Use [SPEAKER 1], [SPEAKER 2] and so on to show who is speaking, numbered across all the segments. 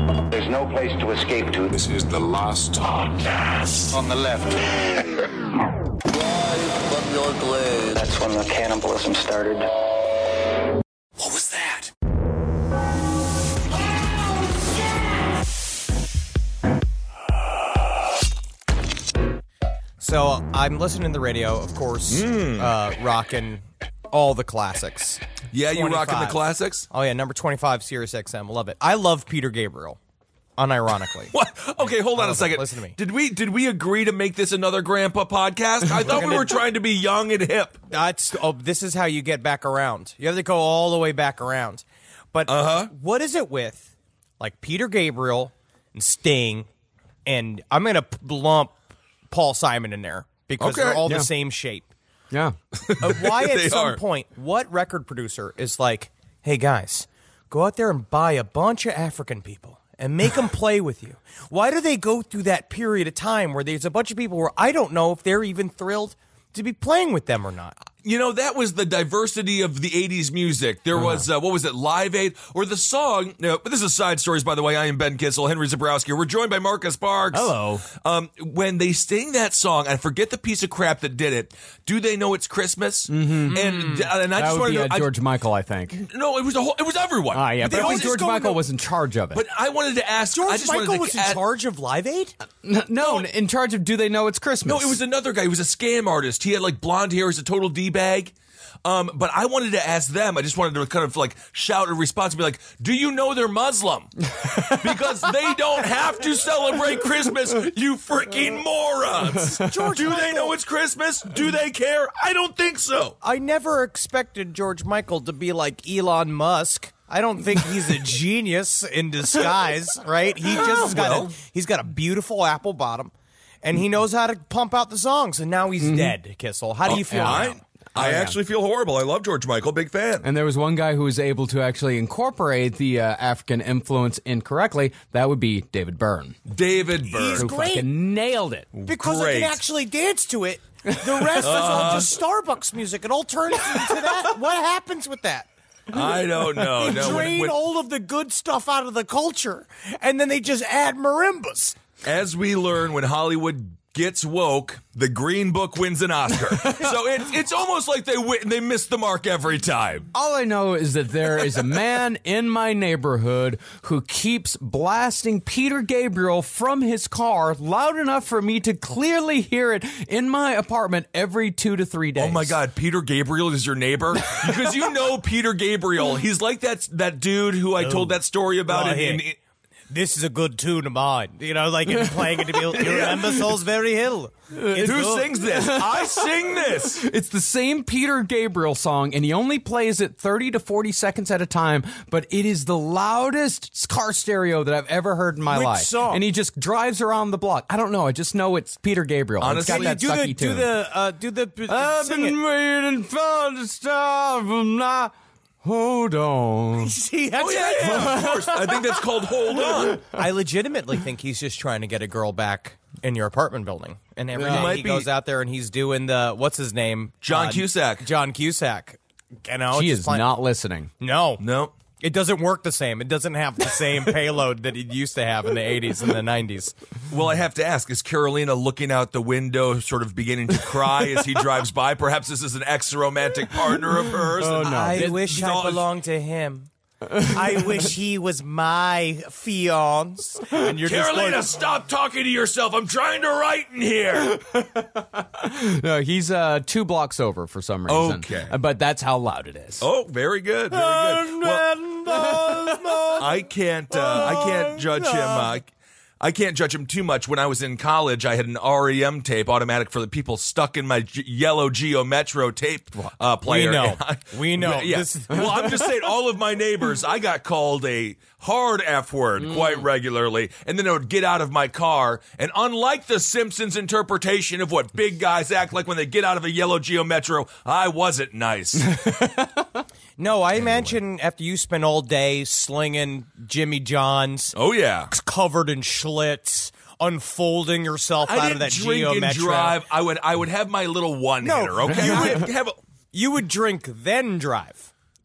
[SPEAKER 1] There's no place to escape to.
[SPEAKER 2] This is the last podcast.
[SPEAKER 1] On the left. That's when the cannibalism started.
[SPEAKER 2] What was that?
[SPEAKER 3] So I'm listening to the radio, of course, rocking all the classics.
[SPEAKER 4] Yeah, you rocking the classics?
[SPEAKER 3] Oh, yeah, number 25, Sirius XM. Love it. I love Peter Gabriel, unironically.
[SPEAKER 4] What? Okay, hold on a second.
[SPEAKER 3] Listen to me.
[SPEAKER 4] Did we agree to make this another Grandpa podcast? I thought we were trying to be young and hip.
[SPEAKER 3] This is how you get back around. You have to go all the way back around. But what is it with, like, Peter Gabriel and Sting, and I'm going to lump Paul Simon in there because they're all the same shape.
[SPEAKER 5] Yeah.
[SPEAKER 3] Why at some point, what record producer is like, hey, guys, go out there and buy a bunch of African people and make them play with you? Why do they go through that period of time where there's a bunch of people where I don't know if they're even thrilled to be playing with them or not?
[SPEAKER 4] You know, that was the diversity of the 80s music. There was, what was it, Live Aid? Or the song, but this is Side Stories, by the way. I am Ben Kissel, Henry Zabrowski. We're joined by Marcus Parks.
[SPEAKER 5] Hello.
[SPEAKER 4] When they sing that song, I forget the piece of crap that did it, Do They Know It's Christmas? Mm-hmm. And I
[SPEAKER 5] that
[SPEAKER 4] just
[SPEAKER 5] would
[SPEAKER 4] wanted
[SPEAKER 5] be
[SPEAKER 4] to...
[SPEAKER 5] George Michael, I think.
[SPEAKER 4] No, it was everyone.
[SPEAKER 5] Yeah, but I think George Michael was in charge of it.
[SPEAKER 4] But I wanted to ask...
[SPEAKER 3] George Michael was in charge of Live Aid?
[SPEAKER 5] No, in charge of Do They Know It's Christmas?
[SPEAKER 4] No, it was another guy. He was a scam artist. He had, like, blonde hair as a total D-bag. But I wanted to ask them, I just wanted to kind of like shout a response and be like, do you know they're Muslim? Because they don't have to celebrate Christmas, you freaking morons. Do they know it's Christmas? Do they care? I don't think so.
[SPEAKER 3] I never expected George Michael to be like Elon Musk. I don't think he's a genius in disguise, right? He just he's got a beautiful apple bottom, and he knows how to pump out the songs, and now he's dead, Kissel. How do you feel now?
[SPEAKER 4] I actually feel horrible. I love George Michael. Big fan.
[SPEAKER 5] And there was one guy who was able to actually incorporate the African influence incorrectly. That would be David Byrne.
[SPEAKER 4] David Byrne.
[SPEAKER 3] He's
[SPEAKER 5] who
[SPEAKER 3] great.
[SPEAKER 5] fucking nailed it.
[SPEAKER 3] Because I can actually dance to it. The rest is all just Starbucks music. It all turns into that. What happens with that?
[SPEAKER 4] I don't know.
[SPEAKER 3] They drain all of the good stuff out of the culture, and then they just add marimbas.
[SPEAKER 4] As we learn, when Hollywood gets woke, the Green Book wins an Oscar. So it's almost like they miss the mark every time.
[SPEAKER 5] All I know is that there is a man in my neighborhood who keeps blasting Peter Gabriel from his car loud enough for me to clearly hear it in my apartment every 2 to 3 days.
[SPEAKER 4] Oh my God, Peter Gabriel is your neighbor? Because you know Peter Gabriel. He's like that dude who I told that story about in
[SPEAKER 3] this is a good tune of mine. You know, like playing it to be, you remember Salisbury Hill?
[SPEAKER 4] Who sings this? I sing this.
[SPEAKER 5] It's the same Peter Gabriel song, and he only plays it 30 to 40 seconds at a time, but it is the loudest car stereo that I've ever heard in my life.
[SPEAKER 3] Song?
[SPEAKER 5] And he just drives around the block. I don't know. I just know it's Peter Gabriel.
[SPEAKER 4] Honestly,
[SPEAKER 5] it's got that sucky tune.
[SPEAKER 3] I've
[SPEAKER 5] been waiting for the star from now. Hold on.
[SPEAKER 3] See, that's
[SPEAKER 4] of course. I think that's called Hold On.
[SPEAKER 3] I legitimately think he's just trying to get a girl back in your apartment building. And every day he goes out there and he's doing what's his name?
[SPEAKER 4] John Cusack.
[SPEAKER 3] John Cusack. You know,
[SPEAKER 5] she is not listening.
[SPEAKER 3] No. It doesn't work the same. It doesn't have the same payload that it used to have in the 80s and the 90s.
[SPEAKER 4] Well, I have to ask, is Carolina looking out the window, sort of beginning to cry as he drives by? Perhaps this is an ex-romantic partner of hers.
[SPEAKER 5] Oh, no.
[SPEAKER 3] I wish I belonged to him. I wish he was my fiance. And you're
[SPEAKER 4] Carolina, stop talking to yourself. I'm trying to write in here.
[SPEAKER 5] No, he's 2 blocks over for some reason.
[SPEAKER 4] Okay.
[SPEAKER 5] But that's how loud it is.
[SPEAKER 4] Oh, very good. Very good. Well, I can't judge him. I can't judge him too much. When I was in college, I had an REM tape, automatic for the people, stuck in my yellow Geo Metro tape player.
[SPEAKER 3] We know.
[SPEAKER 4] Yeah. Well, I'm just saying, all of my neighbors, I got called a hard F word quite regularly, and then I would get out of my car, and unlike the Simpsons interpretation of what big guys act like when they get out of a yellow Geo Metro, I wasn't nice.
[SPEAKER 3] No, I imagine after you spend all day slinging Jimmy John's.
[SPEAKER 4] Oh, yeah.
[SPEAKER 3] Covered in Schlitz, unfolding yourself out of that Geo Metro.
[SPEAKER 4] I didn't drink and drive. I would have my little one-hitter, okay?
[SPEAKER 3] You would drink, then drive.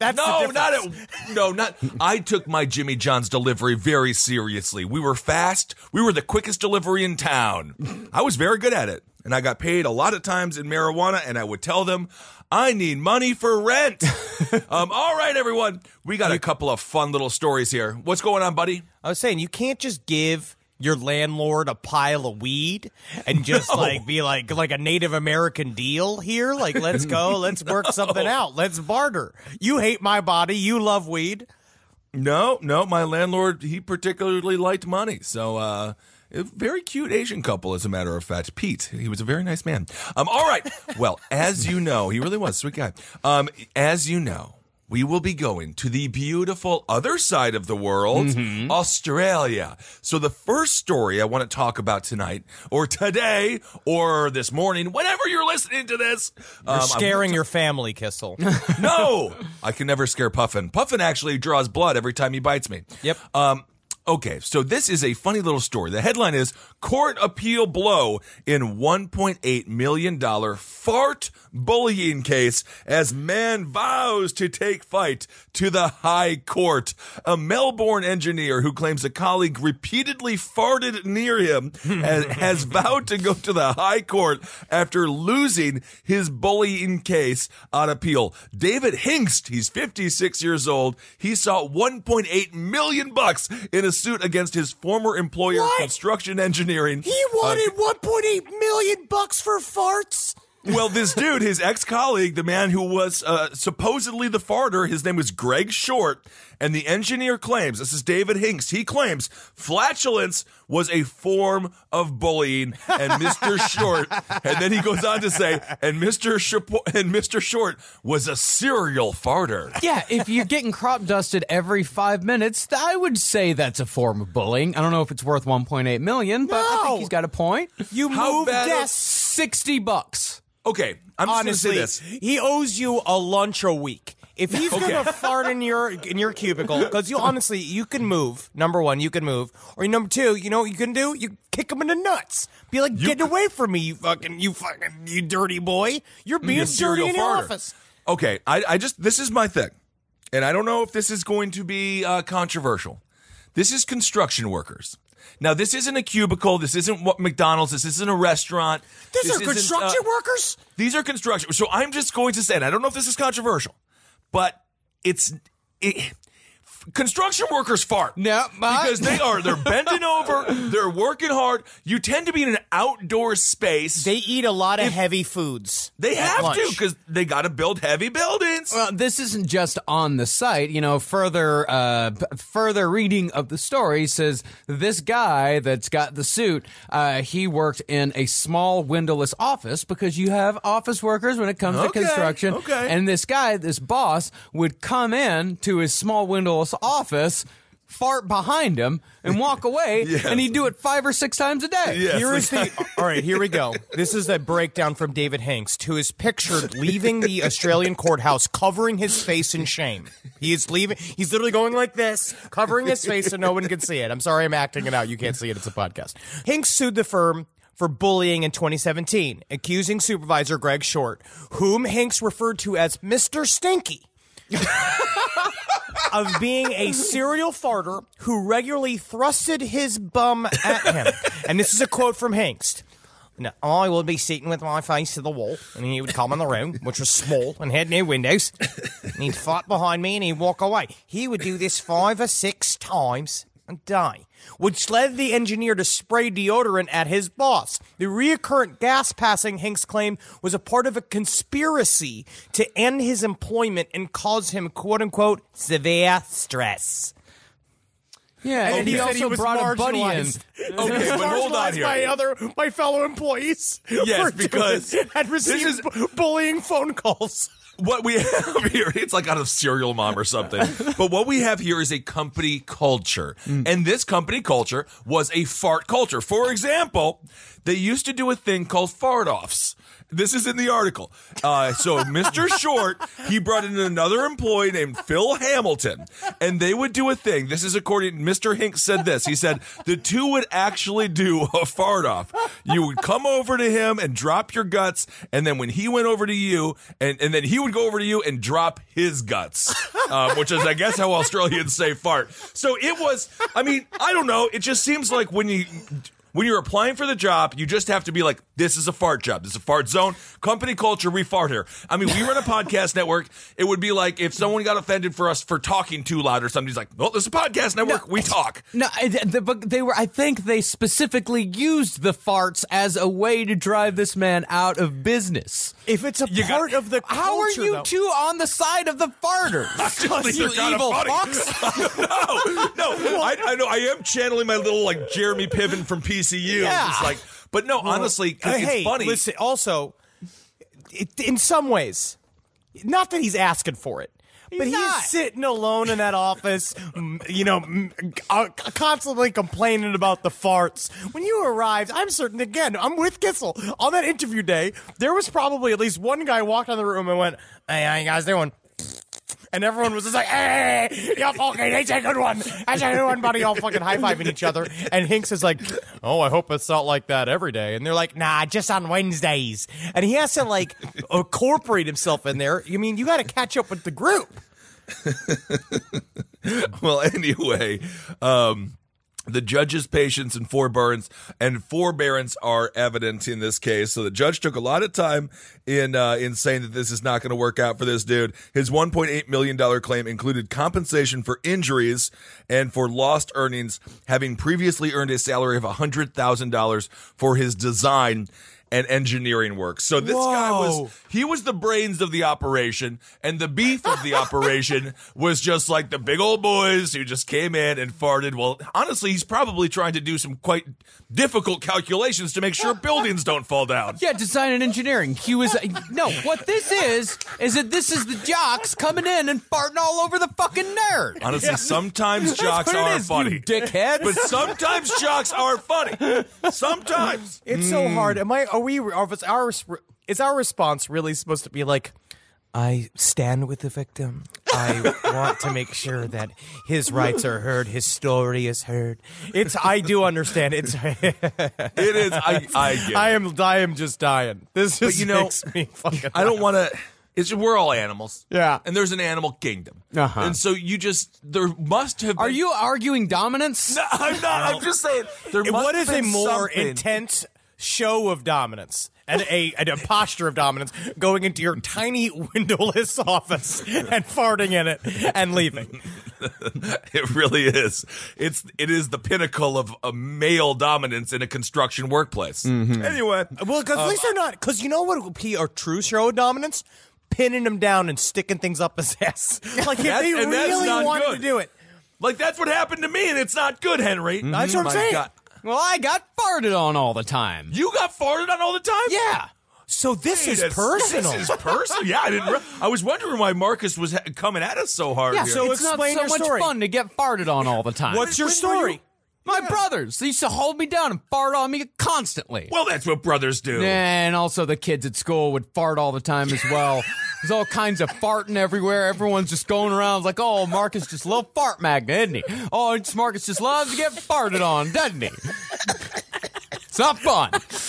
[SPEAKER 3] That's the difference.
[SPEAKER 4] not. I took my Jimmy John's delivery very seriously. We were fast. We were the quickest delivery in town. I was very good at it. And I got paid a lot of times in marijuana, and I would tell them, I need money for rent. All right, everyone. We got a couple of fun little stories here. What's going on, buddy?
[SPEAKER 3] I was saying, you can't just give your landlord a pile of weed and just be like a Native American deal here. Like, let's go, let's work something out. Let's barter. You hate my body. You love weed.
[SPEAKER 4] No, my landlord, he particularly liked money. So, a very cute Asian couple, as a matter of fact. Pete, he was a very nice man. All right. Well, as you know, he really was a sweet guy. As you know, we will be going to the beautiful other side of the world, Australia. So the first story I want to talk about tonight, or today, or this morning, whenever you're listening to this.
[SPEAKER 3] You're scaring your family, Kissel.
[SPEAKER 4] No, I can never scare Puffin. Puffin actually draws blood every time he bites me.
[SPEAKER 3] Yep.
[SPEAKER 4] Okay, so this is a funny little story. The headline is, Court Appeal Blow in $1.8 million fart bullying case as man vows to take fight to the High Court. A Melbourne engineer who claims a colleague repeatedly farted near him has vowed to go to the High Court after losing his bullying case on appeal. David Hingst, he's 56 years old. He saw $1.8 million in a suit against his former employer, Construction Engineering.
[SPEAKER 3] He wanted $1.8 million for farts?
[SPEAKER 4] Well, this dude, his ex-colleague, the man who was supposedly the farter, his name was Greg Short, and the engineer claims, this is David Hinks, he claims flatulence was a form of bullying, and Mr. Short, and then he goes on to say, and Mr. Short was a serial farter.
[SPEAKER 5] Yeah, if you're getting crop dusted every 5 minutes, I would say that's a form of bullying. I don't know if it's worth $1.8 million, but I think he's got a point.
[SPEAKER 3] You moved desks.
[SPEAKER 5] $60.
[SPEAKER 4] Okay, I'm just going to say this.
[SPEAKER 3] He owes you a lunch a week. If he's gonna fart in your cubicle, because you can move. Number one, you can move, or number two, you know what you can do? You kick him in the nuts. Be like, get away from me, you dirty boy. You're being dirty in your office.
[SPEAKER 4] Okay, this is my thing, and I don't know if this is going to be controversial. This is construction workers. Now, this isn't a cubicle. This isn't what McDonald's. This isn't a restaurant.
[SPEAKER 3] These are construction workers?
[SPEAKER 4] These are construction. So I'm just going to say, and I don't know if this is controversial, but construction workers fart.
[SPEAKER 5] No,
[SPEAKER 4] because they're bending over, they're working hard. You tend to be in an outdoor space.
[SPEAKER 3] They eat a lot of heavy foods.
[SPEAKER 4] They have to, because they got to build heavy buildings.
[SPEAKER 5] Well, this isn't just on the site. You know, further reading of the story says this guy that's got the suit, he worked in a small windowless office, because you have office workers when it comes to construction.
[SPEAKER 4] Okay.
[SPEAKER 5] And this guy, this boss, would come in to his small windowless office, fart behind him, and walk away, and he'd do it 5 or 6 times a day.
[SPEAKER 4] Yes.
[SPEAKER 3] All right, here we go. This is a breakdown from David Hingst, who is pictured leaving the Australian courthouse covering his face in shame. He is leaving. He's literally going like this, covering his face so no one can see it. I'm sorry I'm acting it out. You can't see it. It's a podcast. Hingst sued the firm for bullying in 2017, accusing supervisor Greg Short, whom Hingst referred to as Mr. Stinky, of being a serial farter who regularly thrusted his bum at him. And this is a quote from Hingst. Now, I would be sitting with my face to the wall, and he would come in the room, which was small and had no windows, and he'd fart behind me and he'd walk away. He would do this 5 or 6 times a day, which led the engineer to spray deodorant at his boss. The reoccurrent gas passing, Hingst claimed, was a part of a conspiracy to end his employment and cause him, quote-unquote, severe stress.
[SPEAKER 5] Yeah, and he
[SPEAKER 3] said
[SPEAKER 5] also
[SPEAKER 3] was
[SPEAKER 5] brought a buddy in.
[SPEAKER 4] Okay, but hold on here.
[SPEAKER 3] My fellow employees.
[SPEAKER 4] Yes, because
[SPEAKER 3] had received bullying phone calls.
[SPEAKER 4] What we have here, it's like out of Serial Mom or something. But what we have here is a company culture. And this company culture was a fart culture. For example, they used to do a thing called fart-offs. This is in the article. So Mr. Short, he brought in another employee named Phil Hamilton, and they would do a thing. This is according to Mr. Hinks said this. He said the two would actually do a fart off. You would come over to him and drop your guts, and then when he went over to you, and then he would would go over to you and drop his guts, which is, I guess, how Australians say fart. So it was, I mean, I don't know. It just seems like when you're applying for the job, you just have to be like, this is a fart job. This is a fart zone. Company culture, we fart here. I mean, we run a podcast network. It would be like if someone got offended for us for talking too loud or somebody's like, well, this is a podcast network. We talk.
[SPEAKER 5] No, but I think they specifically used the farts as a way to drive this man out of business.
[SPEAKER 3] If it's a part of the culture,
[SPEAKER 5] how are you
[SPEAKER 3] though,
[SPEAKER 5] two on the side of the farters?
[SPEAKER 4] I just think
[SPEAKER 5] You
[SPEAKER 4] they're kind of
[SPEAKER 5] evil
[SPEAKER 4] funny.
[SPEAKER 5] fucks.
[SPEAKER 4] No, I know. I am channeling my little like Jeremy Piven from PCU.
[SPEAKER 5] Yeah.
[SPEAKER 4] Just like, but no, honestly, 'cause
[SPEAKER 3] hey,
[SPEAKER 4] it's funny.
[SPEAKER 3] Listen, also, in some ways, not that he's asking for it, but
[SPEAKER 5] not.
[SPEAKER 3] he's sitting alone in that office, constantly complaining about the farts. When you arrived, I'm certain, again, I'm with Kissel. On that interview day, there was probably at least one guy walked out of the room and went, hey, how you guys doing? And everyone was just like, hey, you're fucking, it's a good one. That's a good one, buddy. All fucking high-fiving each other. And Hinks is like, oh, I hope it's not like that every day. And they're like, nah, just on Wednesdays. And he has to, like, incorporate himself in there. You mean, you got to catch up with the group.
[SPEAKER 4] Well, anyway, the judge's patience and forbearance are evident in this case. So the judge took a lot of time in saying that this is not going to work out for this dude. His $1.8 million claim included compensation for injuries and for lost earnings, having previously earned a salary of $100,000 for his design and engineering work. So this guy was the brains of the operation, and the beef of the operation was just like the big old boys who just came in and farted. Well, honestly, he's probably trying to do some quite difficult calculations to make sure buildings don't fall down.
[SPEAKER 5] Yeah, design and engineering. He was what this is that this is the jocks coming in and farting all over the fucking nerd.
[SPEAKER 4] Honestly, sometimes jocks
[SPEAKER 5] what it
[SPEAKER 4] are
[SPEAKER 5] is,
[SPEAKER 4] funny.
[SPEAKER 5] you dickhead.
[SPEAKER 4] But sometimes jocks are funny. Sometimes.
[SPEAKER 3] It's so hard. Is our response really supposed to be like, I stand with the victim. I want to make sure that his rights are heard, his story is heard. I do understand. It
[SPEAKER 4] is. I get it.
[SPEAKER 3] I am just dying. This just makes me fucking.
[SPEAKER 4] I don't want to. We're all animals.
[SPEAKER 3] Yeah.
[SPEAKER 4] And there's an animal kingdom.
[SPEAKER 5] Uh-huh.
[SPEAKER 4] And so there must have been.
[SPEAKER 5] Are you arguing dominance?
[SPEAKER 4] No, I'm not. I'm just saying.
[SPEAKER 3] What is a more intense show of dominance and a posture of dominance going into your tiny windowless office and farting in it and leaving?
[SPEAKER 4] It really is. It is the pinnacle of a male dominance in a construction workplace.
[SPEAKER 5] Mm-hmm.
[SPEAKER 4] Anyway.
[SPEAKER 3] Well, because at least they're not. Because you know what would be a true show of dominance? Pinning him down and sticking things up his ass. Like if they really wanted to do it.
[SPEAKER 4] Like that's what happened to me, and it's not good, Henry.
[SPEAKER 3] That's what I'm saying.
[SPEAKER 4] God.
[SPEAKER 5] Well, I got farted on all the time.
[SPEAKER 4] You got farted on all the time?
[SPEAKER 5] Yeah.
[SPEAKER 3] So this is personal.
[SPEAKER 4] This is personal. Yeah, I was wondering why Marcus was coming at us so hard.
[SPEAKER 5] Yeah,
[SPEAKER 4] here.
[SPEAKER 5] so it's not so much fun to get farted on all the time.
[SPEAKER 3] What's your story?
[SPEAKER 5] My brothers, they used to hold me down and fart on me constantly.
[SPEAKER 4] Well, that's what brothers do.
[SPEAKER 5] And also the kids at school would fart all the time as well. There's all kinds of farting everywhere. Everyone's just going around like, oh, Marcus just loves fart magnet, isn't he? Oh, Marcus just loves to get farted on, doesn't he? It's not fun.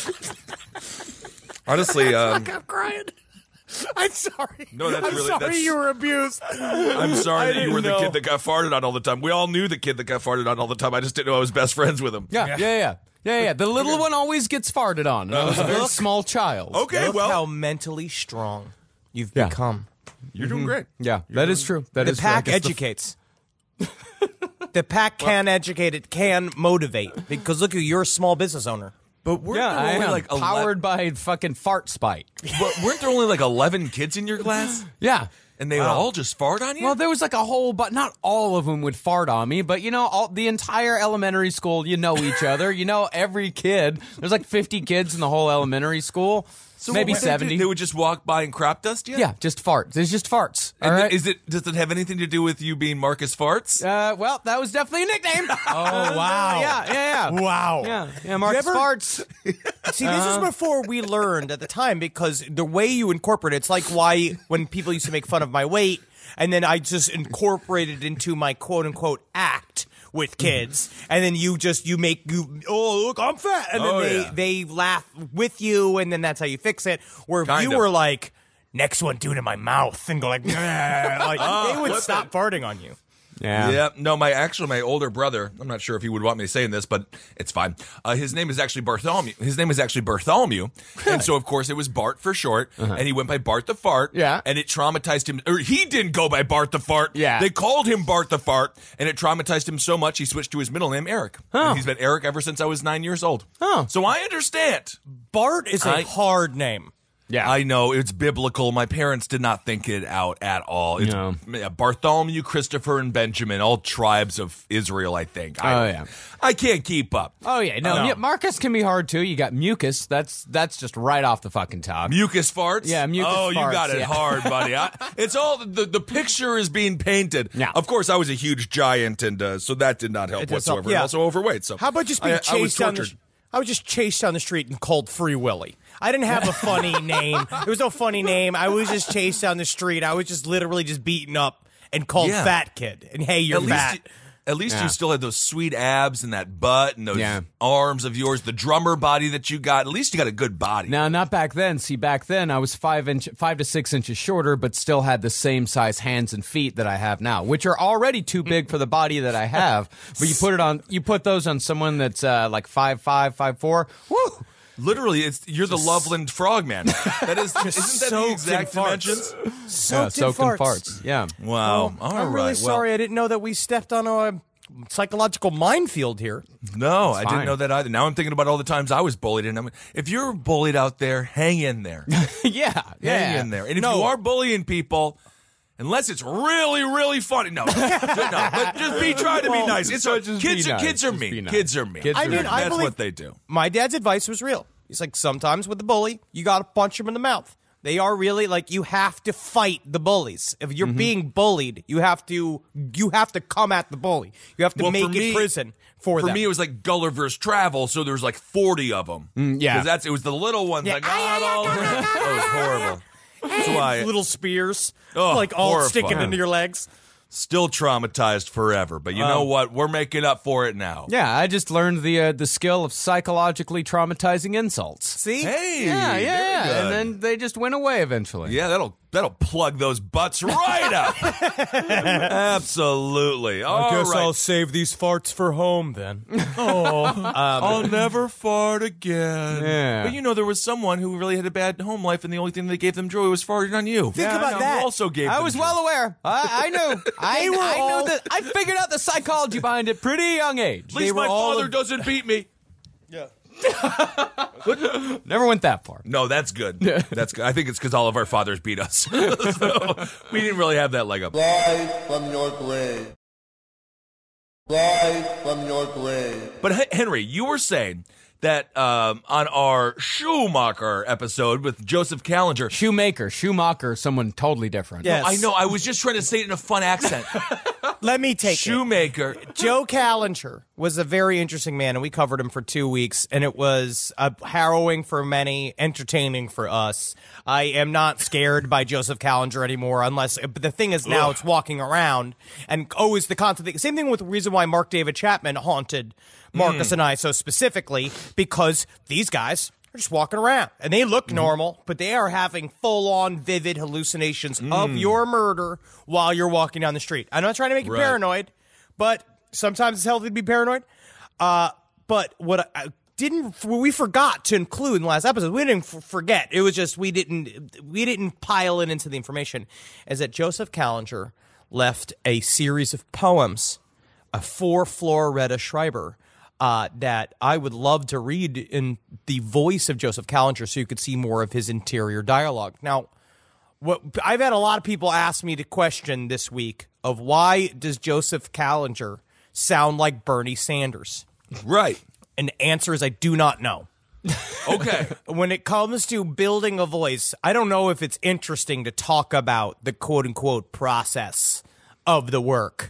[SPEAKER 4] Honestly,
[SPEAKER 3] I'm crying. I'm sorry.
[SPEAKER 4] No, that's really.
[SPEAKER 3] Sorry you were abused.
[SPEAKER 4] I'm sorry that you were the kid that got farted on all the time. We all knew the kid that got farted on all the time. I just didn't know I was best friends with him.
[SPEAKER 5] Yeah. The little one always gets farted on. And I was a very small child.
[SPEAKER 4] Okay,
[SPEAKER 3] Look
[SPEAKER 4] well,
[SPEAKER 3] how mentally strong you've become.
[SPEAKER 4] You're doing great.
[SPEAKER 5] Yeah, that is true. That
[SPEAKER 3] The
[SPEAKER 5] is true.
[SPEAKER 3] pack educates. The pack can educate. It can motivate. Because look, you're a small business owner.
[SPEAKER 4] But weren't
[SPEAKER 5] Yeah, I
[SPEAKER 4] there only
[SPEAKER 5] am
[SPEAKER 4] like
[SPEAKER 5] powered by fucking fart spite.
[SPEAKER 4] weren't there only like 11 kids in your class?
[SPEAKER 5] Yeah.
[SPEAKER 4] And they would all just fart on you?
[SPEAKER 5] Well, there was like a whole, but not all of them would fart on me. But the entire elementary school, each other. Every kid. There's like 50 kids in the whole elementary school.
[SPEAKER 4] So
[SPEAKER 5] maybe
[SPEAKER 4] what would
[SPEAKER 5] 70.
[SPEAKER 4] They would just walk by and crop dust you?
[SPEAKER 5] Yeah, just farts. There's just farts. All
[SPEAKER 4] And
[SPEAKER 5] right.
[SPEAKER 4] does it have anything to do with you being Marcus Farts?
[SPEAKER 5] Well, that was definitely a nickname.
[SPEAKER 3] Oh, wow.
[SPEAKER 5] Yeah.
[SPEAKER 3] Wow.
[SPEAKER 5] Yeah, Marcus Farts.
[SPEAKER 3] See, this is before we learned at the time, because the way you incorporate it's like why when people used to make fun of my weight, and then I just incorporated into my quote-unquote act with kids, and then oh, look, I'm fat, and then they laugh with you, and then that's how you fix it. Where if you were like, next one, do it in my mouth, and go like, they would stop farting on you.
[SPEAKER 5] Yeah.
[SPEAKER 4] No, my older brother, I'm not sure if he would want me saying this, but it's fine. His name is actually Bartholomew. And so, of course, it was Bart for short. And he went by Bart the Fart.
[SPEAKER 5] Yeah.
[SPEAKER 4] And it traumatized him. Or he didn't go by Bart the Fart.
[SPEAKER 5] Yeah.
[SPEAKER 4] They called him Bart the Fart. And it traumatized him so much, he switched to his middle name, Eric. And he's been Eric ever since I was 9 years old. So I understand.
[SPEAKER 3] Bart is a hard name.
[SPEAKER 5] Yeah.
[SPEAKER 4] I know, it's biblical. My parents did not think it out at all. It's Bartholomew, Christopher, and Benjamin, all tribes of Israel, I think. I can't keep up.
[SPEAKER 5] Oh, yeah. No, Marcus can be hard, too. You got mucus. That's just right off the fucking top.
[SPEAKER 4] Mucus farts?
[SPEAKER 5] Yeah, mucus farts.
[SPEAKER 4] Oh, you got it hard, buddy. It's all, the picture is being painted.
[SPEAKER 5] Yeah.
[SPEAKER 4] Of course, I was a huge giant, and so that did not help whatsoever.
[SPEAKER 3] Yeah.
[SPEAKER 4] And also overweight. So
[SPEAKER 3] how about just being chased down the I was just chased down the street and called Free Willy. I didn't have a funny name. There was no funny name. I was just chased down the street. I was just literally just beaten up and called Fat Kid. And hey, you're fat.
[SPEAKER 4] At least you still had those sweet abs and that butt and those arms of yours, the drummer body that you got. At least you got a good body.
[SPEAKER 5] No, not back then. See, back then I was 5 to 6 inches shorter, but still had the same size hands and feet that I have now, which are already too big for the body that I have. But you put those on someone that's like 5'5", 5'4". Woo!
[SPEAKER 4] Literally, you're the Loveland Frogman. That is, isn't that the exact dimensions?
[SPEAKER 3] Soaked in
[SPEAKER 5] farts. Yeah.
[SPEAKER 4] Wow.
[SPEAKER 3] I'm really sorry. I didn't know that we stepped on a psychological minefield here.
[SPEAKER 4] No, I didn't know that either. Now I'm thinking about all the times I was bullied. And if you're bullied out there, hang in there. Hang in there. And if you are bullying people, unless it's really, really funny. No. But just try to be nice. Kids are mean. Kids are mean. That's what they do.
[SPEAKER 3] My dad's advice was real. He's like, sometimes with the bully, you got to punch him in the mouth. They are really like, you have to fight the bullies. If you're being bullied, you have to come at the bully. You have to make it prison for them.
[SPEAKER 4] For me, it was like Gulliver's Travel, so there was like 40 of them. Because it was the little ones. That was horrible. That's why
[SPEAKER 3] little spears, all
[SPEAKER 4] horrifying.
[SPEAKER 3] sticking into your legs.
[SPEAKER 4] Still traumatized forever, but you know what? We're making up for it now.
[SPEAKER 5] Yeah, I just learned the skill of psychologically traumatizing insults.
[SPEAKER 3] See?
[SPEAKER 4] Hey,
[SPEAKER 5] yeah, and then they just went away eventually.
[SPEAKER 4] Yeah, that'll plug those butts right up. Absolutely.
[SPEAKER 3] I guess I'll save these farts for home then.
[SPEAKER 4] I'll never fart again.
[SPEAKER 5] Yeah.
[SPEAKER 4] But there was someone who really had a bad home life, and the only thing that gave them joy was farting on you.
[SPEAKER 3] Think about that.
[SPEAKER 4] You also gave
[SPEAKER 5] I
[SPEAKER 4] them
[SPEAKER 5] was
[SPEAKER 4] joy.
[SPEAKER 5] well aware. I knew. I figured out the psychology behind it pretty young age.
[SPEAKER 4] At least my father doesn't beat me.
[SPEAKER 3] Yeah.
[SPEAKER 5] Never went that far.
[SPEAKER 4] No, that's good. That's good. I think it's because all of our fathers beat us. So we didn't really have that leg up.
[SPEAKER 6] Rise from your grave. Rise from your grave.
[SPEAKER 4] But Henry, you were saying that on our Schumacher episode with Joseph Callinger.
[SPEAKER 5] Schumacher, someone totally different.
[SPEAKER 3] Yes.
[SPEAKER 4] No, I know. I was just trying to say it in a fun accent.
[SPEAKER 3] Let me take
[SPEAKER 4] Shoemaker.
[SPEAKER 3] Joe Callinger was a very interesting man, and we covered him for 2 weeks, and it was harrowing for many, entertaining for us. I am not scared by Joseph Callinger anymore, but the thing is now it's walking around, and is the constant thing. Same thing with the reason why Mark David Chapman haunted Marcus and I so specifically, because these guys are just walking around and they look normal, but they are having full-on vivid hallucinations of your murder while you're walking down the street. I'm not trying to make you paranoid, but sometimes it's healthy to be paranoid. But what we forgot to include in the last episode, we didn't forget. It was just we didn't pile it into the information. Is that Joseph Callinger left a series of poems for Floretta Schreiber that I would love to read in the voice of Joseph Callinger so you could see more of his interior dialogue. Now, I've had a lot of people ask me to question this week of why does Joseph Callinger sound like Bernie Sanders?
[SPEAKER 4] Right.
[SPEAKER 3] And the answer is I do not know.
[SPEAKER 4] Okay.
[SPEAKER 3] When it comes to building a voice, I don't know if it's interesting to talk about the quote-unquote process of the work.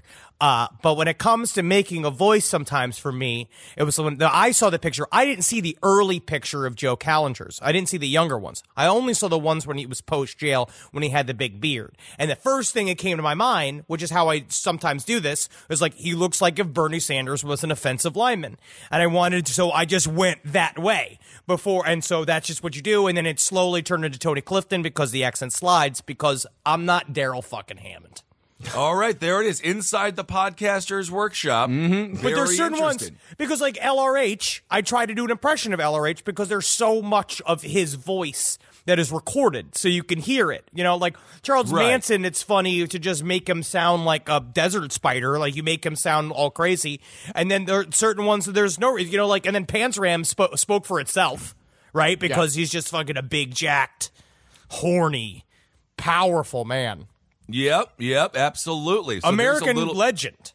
[SPEAKER 3] But when it comes to making a voice, sometimes for me, it was when I saw the picture. I didn't see the early picture of Joe Callenger's. I didn't see the younger ones. I only saw the ones when he was post jail, when he had the big beard. And the first thing that came to my mind, which is how I sometimes do this, was like, he looks like if Bernie Sanders was an offensive lineman. And so I just went that way before. And so that's just what you do. And then it slowly turned into Tony Clifton because the accent slides, because I'm not Daryl fucking Hammond.
[SPEAKER 4] All right, there it is, inside the Podcaster's Workshop.
[SPEAKER 3] But there's certain ones, because like LRH, I try to do an impression of LRH because there's so much of his voice that is recorded, so you can hear it. You know, like Charles Manson, it's funny to just make him sound like a desert spider, like you make him sound all crazy. And then there are certain ones that there's no, you know, like, and then Panzram spoke for itself, right? Because he's just fucking a big, jacked, horny, powerful man.
[SPEAKER 4] Yep, absolutely. So
[SPEAKER 3] American legend.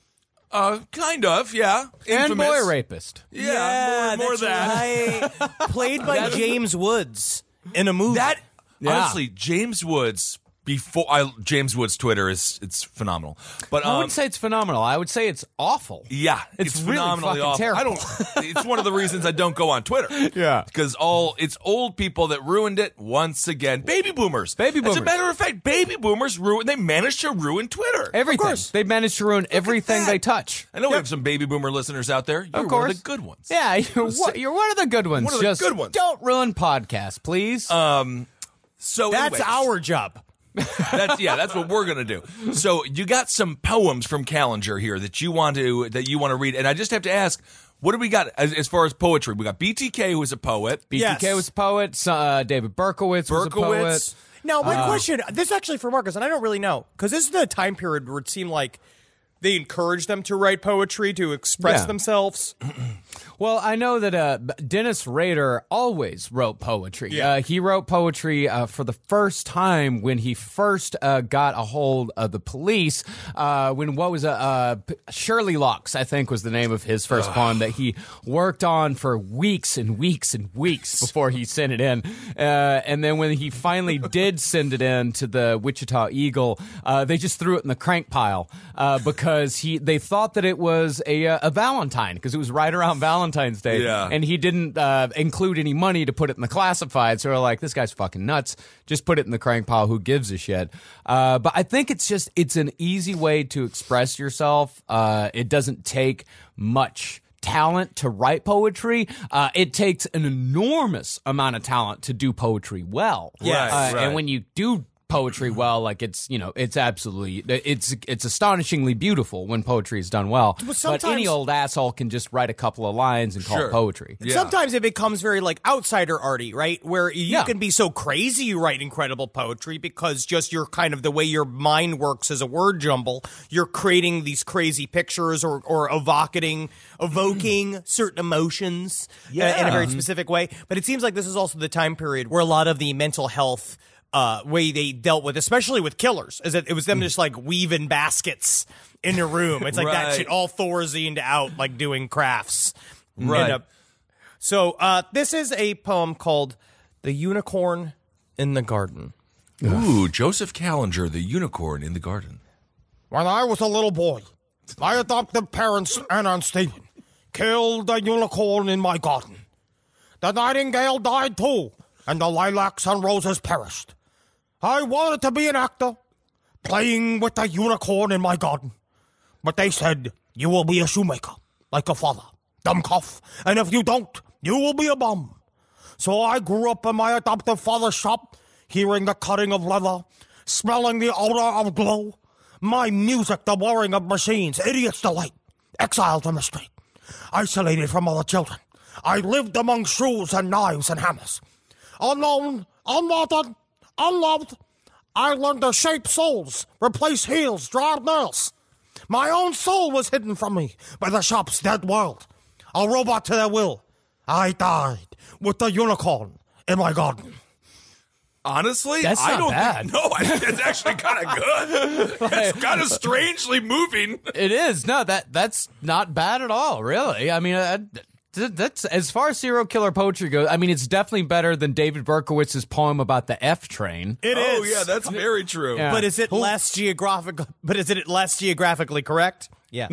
[SPEAKER 4] Kind of, yeah.
[SPEAKER 5] And
[SPEAKER 4] Infamous.
[SPEAKER 5] boy rapist.
[SPEAKER 4] Yeah, more that.
[SPEAKER 3] Right. Played by James Woods in a movie.
[SPEAKER 4] Honestly, James Woods. James Woods' Twitter it's phenomenal, but
[SPEAKER 5] I wouldn't say it's phenomenal. I would say it's awful.
[SPEAKER 4] Yeah,
[SPEAKER 5] it's really
[SPEAKER 4] phenomenally
[SPEAKER 5] fucking
[SPEAKER 4] awful.
[SPEAKER 5] terrible.
[SPEAKER 4] It's one of the reasons I don't go on Twitter.
[SPEAKER 5] Yeah,
[SPEAKER 4] because it's old people that ruined it once again. Baby boomers. As a matter of fact, baby boomers they managed to ruin Twitter.
[SPEAKER 5] Everything.
[SPEAKER 3] Of course.
[SPEAKER 5] They managed to ruin everything they touch.
[SPEAKER 4] I know we have some baby boomer listeners out there. You're
[SPEAKER 5] of course.
[SPEAKER 4] one of the good ones.
[SPEAKER 5] Yeah, you're one of the good ones.
[SPEAKER 4] One of the good ones.
[SPEAKER 5] Don't ruin podcasts, please.
[SPEAKER 4] So
[SPEAKER 3] that's
[SPEAKER 4] anyways.
[SPEAKER 3] our job.
[SPEAKER 4] That's what we're gonna do. So you got some poems from Callenger here that you want to read, and I just have to ask, what do we got as far as poetry? We got BTK, who is a poet.
[SPEAKER 5] BTK was a poet. David Berkowitz was a poet.
[SPEAKER 3] Now, my question, this is actually for Marcus, and I don't really know, because this is the time period where it seemed like they encouraged them to write poetry, to express themselves.
[SPEAKER 5] Well, I know that Dennis Rader always wrote poetry.
[SPEAKER 3] Yeah.
[SPEAKER 5] He wrote poetry for the first time when he first got a hold of the police. When Shirley Locks, I think, was the name of his first poem that he worked on for weeks and weeks and weeks before he sent it in. And then when he finally did send it in to the Wichita Eagle, they just threw it in the crank pile because they thought that it was a Valentine, because it was right around Valentine's Day.
[SPEAKER 4] Yeah.
[SPEAKER 5] And he didn't include any money to put it in the classified. So we're like, this guy's fucking nuts. Just put it in the crank pile. Who gives a shit? But I think it's an easy way to express yourself. It doesn't take much talent to write poetry. It takes an enormous amount of talent to do poetry well.
[SPEAKER 3] Yes.
[SPEAKER 4] Right.
[SPEAKER 5] And when you do poetry well, like it's astonishingly beautiful when poetry is done well. But any old asshole can just write a couple of lines and call it poetry.
[SPEAKER 3] Yeah. Sometimes it becomes very like outsider arty, right? Where you can be so crazy you write incredible poetry because just your kind of the way your mind works as a word jumble, you're creating these crazy pictures or evoking certain emotions in a very specific way. But it seems like this is also the time period where a lot of the mental health way they dealt with, especially with killers, is that it was them just like weaving baskets in a room. It's like that shit all Thorzined out, like doing crafts.
[SPEAKER 4] Right.
[SPEAKER 3] So this is a poem called "The Unicorn in the Garden."
[SPEAKER 4] Ooh, Joseph Callenger, The Unicorn in the Garden.
[SPEAKER 3] When I was a little boy, my adopted parents, Anna and Stephen, killed a unicorn in my garden. The nightingale died too, and the lilacs and roses perished. I wanted to be an actor, playing with the unicorn in my garden. But they said, you will be a shoemaker, like your father, dumb cough, and if you don't, you will be a bum. So I grew up in my adoptive father's shop, hearing the cutting of leather, smelling the odor of glow, my music the whirring of machines, idiot's delight, exiled on the street, isolated from other children. I lived among shrews and knives and hammers. Unknown, unwanted, unloved, I learned to shape souls, replace heels, drive nails. My own soul was hidden from me by the shop's dead world. A robot to their will. I died with the unicorn in my garden.
[SPEAKER 4] Honestly,
[SPEAKER 5] that's
[SPEAKER 4] I
[SPEAKER 5] not
[SPEAKER 4] don't
[SPEAKER 5] bad.
[SPEAKER 4] I think it's actually kind of good. It's kind of strangely moving.
[SPEAKER 5] It is. No, that's not bad at all, really. I mean, That's as far as serial killer poetry goes. I mean, it's definitely better than David Berkowitz's poem about the F train.
[SPEAKER 3] It is.
[SPEAKER 4] Oh, yeah, that's very true.
[SPEAKER 5] Yeah.
[SPEAKER 3] But is it less geographical? But is it less geographically correct? Yeah.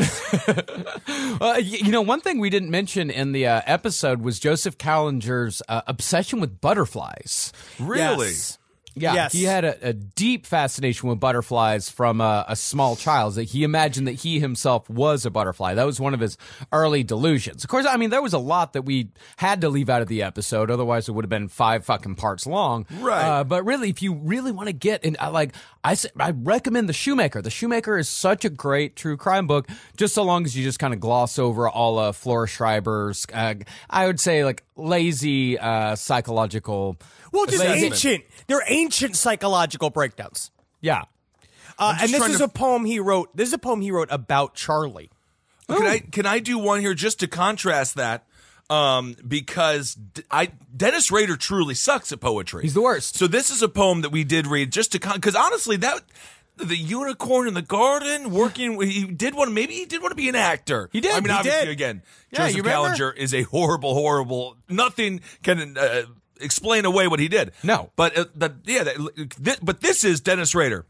[SPEAKER 5] One thing we didn't mention in the episode was Joseph Callenger's obsession with butterflies.
[SPEAKER 4] Really?
[SPEAKER 3] Yes.
[SPEAKER 5] Yeah,
[SPEAKER 3] Yes.
[SPEAKER 5] he had a deep fascination with butterflies from a small child. That he imagined that he himself was a butterfly. That was one of his early delusions. Of course, I mean, there was a lot that we had to leave out of the episode. Otherwise, it would have been 5 fucking parts long.
[SPEAKER 4] Right.
[SPEAKER 5] But really, if you really want to get in, I recommend The Shoemaker. The Shoemaker is such a great true crime book, just so long as you just kind of gloss over all of Flora Schreiber's, I would say, like, lazy psychological...
[SPEAKER 3] Well, just
[SPEAKER 5] lazy-
[SPEAKER 3] ancient. They're ancient psychological breakdowns.
[SPEAKER 5] Yeah.
[SPEAKER 3] And this
[SPEAKER 4] trying
[SPEAKER 3] is
[SPEAKER 4] to-
[SPEAKER 3] a poem he wrote. This is a poem he wrote about Charlie.
[SPEAKER 4] Can I do one here just to contrast that? Because Dennis Rader truly sucks at poetry.
[SPEAKER 5] He's the worst.
[SPEAKER 4] So this is a poem that we did read just to because honestly that the unicorn in the garden working he did want to be an actor.
[SPEAKER 5] He did,
[SPEAKER 4] I mean,
[SPEAKER 5] he
[SPEAKER 4] obviously
[SPEAKER 5] did.
[SPEAKER 4] again,
[SPEAKER 5] Yeah,
[SPEAKER 4] Joseph
[SPEAKER 5] you remember?
[SPEAKER 4] Callenger is a horrible. Nothing can explain away what he did.
[SPEAKER 5] No.
[SPEAKER 4] But but this is Dennis Rader.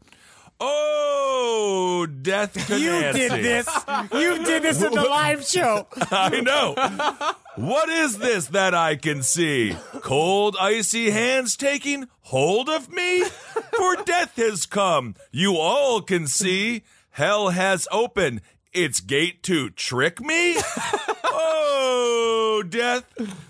[SPEAKER 4] Oh, Death Canancy.
[SPEAKER 3] You did this. You did this in the live show.
[SPEAKER 4] I know. What is this that I can see? Cold, icy hands taking hold of me? For death has come. You all can see. Hell has opened its gate to trick me? Oh, death.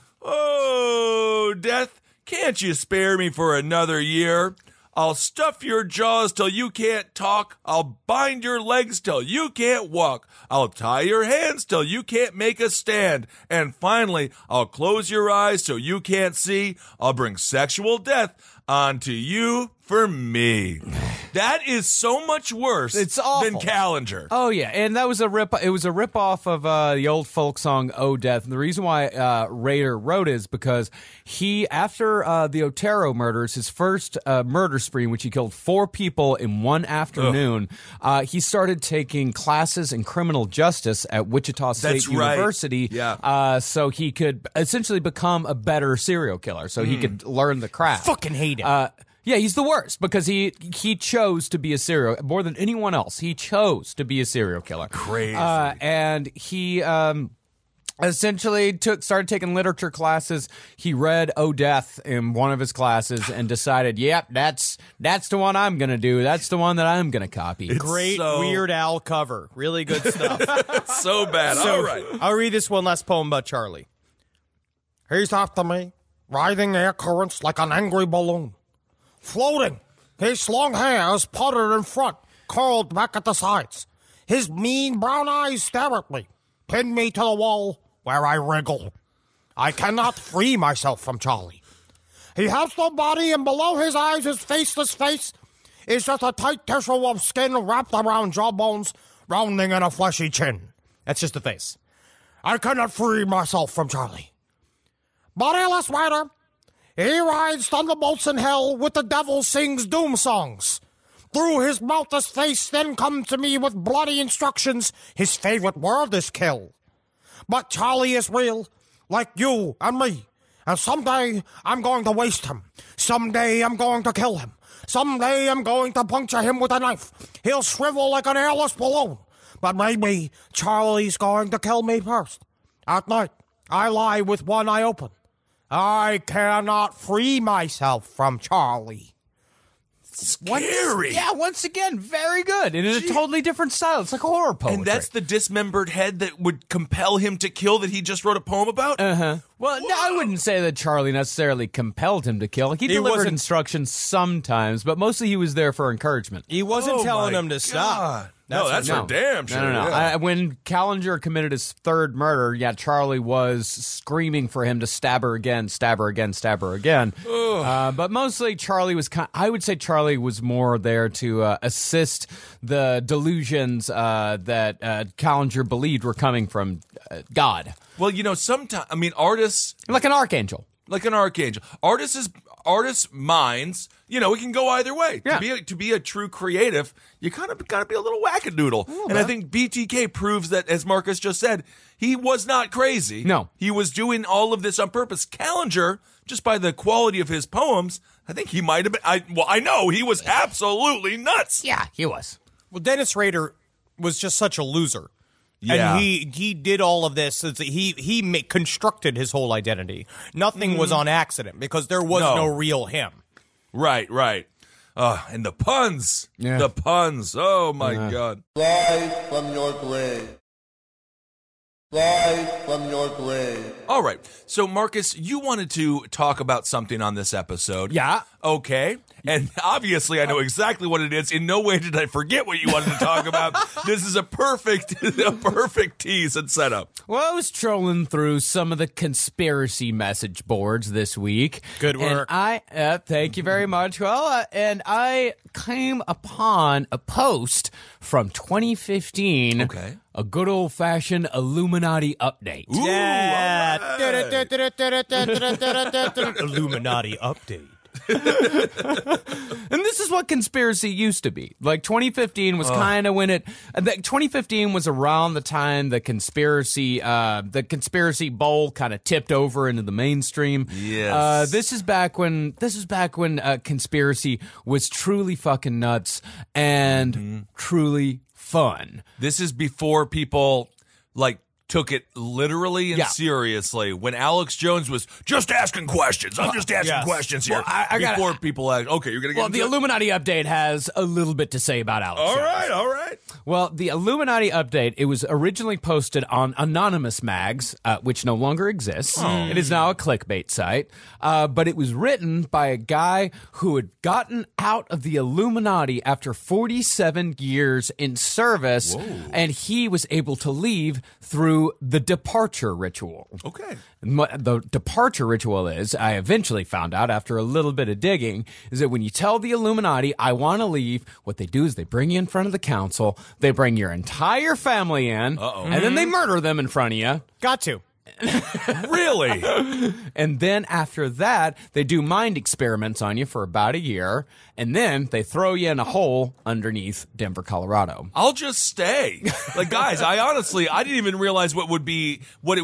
[SPEAKER 4] Oh, death. Can't you spare me for another year? I'll stuff your jaws till you can't talk. I'll bind your legs till you can't walk. I'll tie your hands till you can't make a stand. And finally, I'll close your eyes so you can't see. I'll bring sexual death onto you for me. That is so much worse
[SPEAKER 5] It's awful.
[SPEAKER 4] than Callenger.
[SPEAKER 5] Oh yeah, and that was it was a rip off of the old folk song "Oh Death." And the reason why Rader wrote it is because he, after the Otero murders, his first murder spree, in which he killed 4 people in one afternoon, he started taking classes in criminal justice at Wichita State
[SPEAKER 4] That's right.
[SPEAKER 5] University.
[SPEAKER 4] Yeah.
[SPEAKER 5] So he could essentially become a better serial killer. So he could learn the craft.
[SPEAKER 3] Fucking hate it.
[SPEAKER 5] Yeah, he's the worst because he chose to be a serial more than anyone else. He chose to be a serial killer.
[SPEAKER 4] Crazy.
[SPEAKER 5] And he essentially started taking literature classes. He read "Oh Death" in one of his classes and decided, "Yep, that's the one I'm gonna do. That's the one that I'm gonna copy."
[SPEAKER 3] Great
[SPEAKER 4] so-
[SPEAKER 3] Weird Al cover. Really good stuff.
[SPEAKER 4] So bad.
[SPEAKER 3] So,
[SPEAKER 4] All right.
[SPEAKER 3] I'll read this one last poem about Charlie. He's after me, riding air currents like an angry balloon. Floating, his long hair is parted in front, curled back at the sides. His mean brown eyes stare at me, pin me to the wall where I wriggle. I cannot free myself from Charlie. He has no body, and below his eyes, his faceless face is just a tight tissue of skin wrapped around jawbones, rounding in a fleshy chin. That's just the face. I cannot free myself from Charlie. Bodiless rider, he rides thunderbolts in hell with the devil sings doom songs. Through his mouthless face then come to me with bloody instructions. His favorite word is kill. But Charlie is real, like you and me. And someday I'm going to waste him. Someday I'm going to kill him. Someday I'm going to puncture him with a knife. He'll shrivel like an airless balloon. But maybe Charlie's going to kill me first. At night, I lie with one eye open. I cannot free myself from Charlie.
[SPEAKER 4] Scary.
[SPEAKER 5] Once again, very good. And in a totally different style. It's like horror poetry.
[SPEAKER 4] And that's the dismembered head that would compel him to kill that he just wrote a poem about?
[SPEAKER 5] Well, no, I wouldn't say that Charlie necessarily compelled him to kill. Like, he delivered
[SPEAKER 3] wasn't-
[SPEAKER 5] instructions sometimes, but mostly he was there for encouragement.
[SPEAKER 3] He wasn't
[SPEAKER 4] Oh
[SPEAKER 3] telling
[SPEAKER 4] my
[SPEAKER 3] him to stop.
[SPEAKER 4] God. No, that's for damn sure.
[SPEAKER 5] No.
[SPEAKER 4] yeah.
[SPEAKER 5] When Callenger committed his third murder, Charlie was screaming for him to stab her again, stab her again, stab her again. But mostly Charlie was I would say Charlie was more there to assist the delusions that Callenger believed were coming from God.
[SPEAKER 4] Well, sometimes, artists,
[SPEAKER 5] Like an archangel.
[SPEAKER 4] like an archangel, artists artists' minds, it can go either way.
[SPEAKER 5] Yeah.
[SPEAKER 4] To be a true creative, you kind of got to be a little wackadoodle. And I think BTK proves that, as Marcus just said, he was not crazy.
[SPEAKER 5] No.
[SPEAKER 4] He was doing all of this on purpose. Challenger, just by the quality of his poems, I think he might have been. I know he was absolutely nuts.
[SPEAKER 5] Yeah, he was.
[SPEAKER 3] Well, Dennis Rader was just such a loser.
[SPEAKER 4] Yeah.
[SPEAKER 3] And he did all of this. He constructed his whole identity. Nothing was on accident because there was no real him.
[SPEAKER 4] Right. And the puns.
[SPEAKER 5] Yeah.
[SPEAKER 4] The puns. Oh, my God.
[SPEAKER 6] Rise from your grave. Rise from your grave.
[SPEAKER 4] All right. So, Marcus, you wanted to talk about something on this episode.
[SPEAKER 5] Yeah.
[SPEAKER 4] Okay. And obviously, I know exactly what it is. In no way did I forget what you wanted to talk about. This is a perfect tease and setup.
[SPEAKER 5] Well, I was trolling through some of the conspiracy message boards this week.
[SPEAKER 3] Good work.
[SPEAKER 5] And thank you very much. Well, and I came upon a post from 2015.
[SPEAKER 4] Okay.
[SPEAKER 5] A good old-fashioned Illuminati update.
[SPEAKER 4] Ooh,
[SPEAKER 3] Yeah.
[SPEAKER 4] all right.
[SPEAKER 3] Illuminati update.
[SPEAKER 5] And this is what conspiracy used to be. Like 2015 was kind of when 2015 was around the time the conspiracy bowl kind of tipped over into the mainstream.
[SPEAKER 4] Yes.
[SPEAKER 5] This is back when conspiracy was truly fucking nuts and truly fun.
[SPEAKER 4] This is before people, took it literally and
[SPEAKER 5] Yeah.
[SPEAKER 4] seriously. When Alex Jones was just asking questions. I'm just asking
[SPEAKER 3] yes.
[SPEAKER 4] questions here.
[SPEAKER 5] Well, I gotta-
[SPEAKER 4] before people ask, okay, you're going to get
[SPEAKER 5] Well,
[SPEAKER 4] into
[SPEAKER 5] the
[SPEAKER 4] it?
[SPEAKER 5] Illuminati update has a little bit to say about Alex Jones.
[SPEAKER 4] All right.
[SPEAKER 5] Well, the Illuminati update, it was originally posted on Anonymous Mags, which no longer exists. It is now a clickbait site. But it was written by a guy who had gotten out of the Illuminati after 47 years in service, and he was able to leave through the departure ritual.
[SPEAKER 4] Okay.
[SPEAKER 5] And what the departure ritual is, I eventually found out after a little bit of digging, is that when you tell the Illuminati, I want to leave, what they do is they bring you in front of the council, they bring your entire family in, and then they murder them in front of you.
[SPEAKER 3] Got to.
[SPEAKER 4] Really?
[SPEAKER 5] And then after that, they do mind experiments on you for about a year, and then they throw you in a hole underneath Denver, Colorado.
[SPEAKER 4] I'll just stay. Guys, I didn't even realize what would be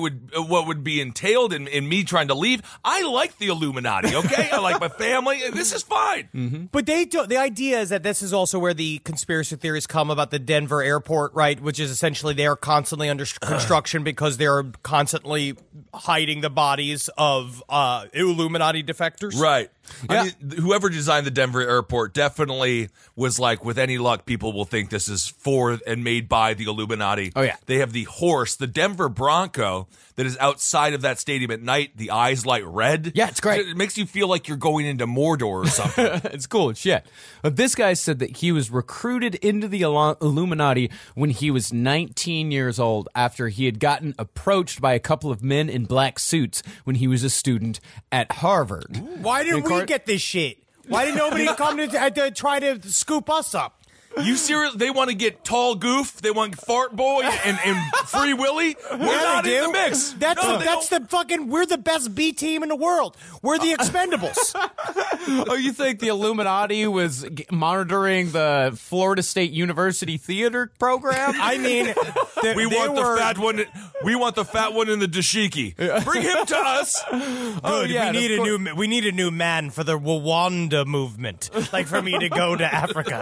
[SPEAKER 4] entailed in me trying to leave. I like the Illuminati, okay? I like my family. This is fine.
[SPEAKER 3] But the idea is that this is also where the conspiracy theories come about the Denver airport, right? Which is essentially they are constantly under construction because they're constantly hiding the bodies of Illuminati defectors.
[SPEAKER 4] Right.
[SPEAKER 5] Yeah.
[SPEAKER 4] I mean, whoever designed the Denver airport definitely was like, with any luck, people will think this is for and made by the Illuminati.
[SPEAKER 5] Oh, yeah.
[SPEAKER 4] They have the horse, the Denver Bronco, that is outside of that stadium at night. The eyes light red.
[SPEAKER 5] Yeah, it's great.
[SPEAKER 4] It makes you feel like you're going into Mordor or something.
[SPEAKER 5] It's cool as shit. But this guy said that he was recruited into the Illuminati when he was 19 years old after he had gotten approached by a couple of men in black suits when he was a student at Harvard.
[SPEAKER 3] Why did we get this shit? Why did nobody come to try to scoop us up?
[SPEAKER 4] You serious? They want to get Tall Goof. They want Fart Boy and Free Willy. We're not in the mix.
[SPEAKER 3] That's the fucking. We're the best B team in the world. We're the Expendables.
[SPEAKER 5] Oh, you think the Illuminati was monitoring the Florida State University theater program?
[SPEAKER 3] I mean,
[SPEAKER 4] We want the fat one. We want the fat one in the dashiki. Bring him to us.
[SPEAKER 3] Good.
[SPEAKER 5] yeah,
[SPEAKER 3] we need a new man for the Rwanda movement, like for me to go to Africa.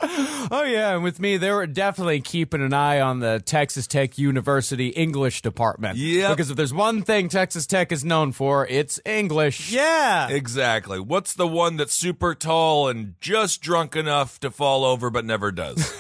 [SPEAKER 5] Oh, yeah, and with me, they were definitely keeping an eye on the Texas Tech University English department.
[SPEAKER 4] Yep.
[SPEAKER 5] Because if there's one thing Texas Tech is known for, it's English.
[SPEAKER 3] Yeah.
[SPEAKER 4] Exactly. What's the one that's super tall and just drunk enough to fall over but never does?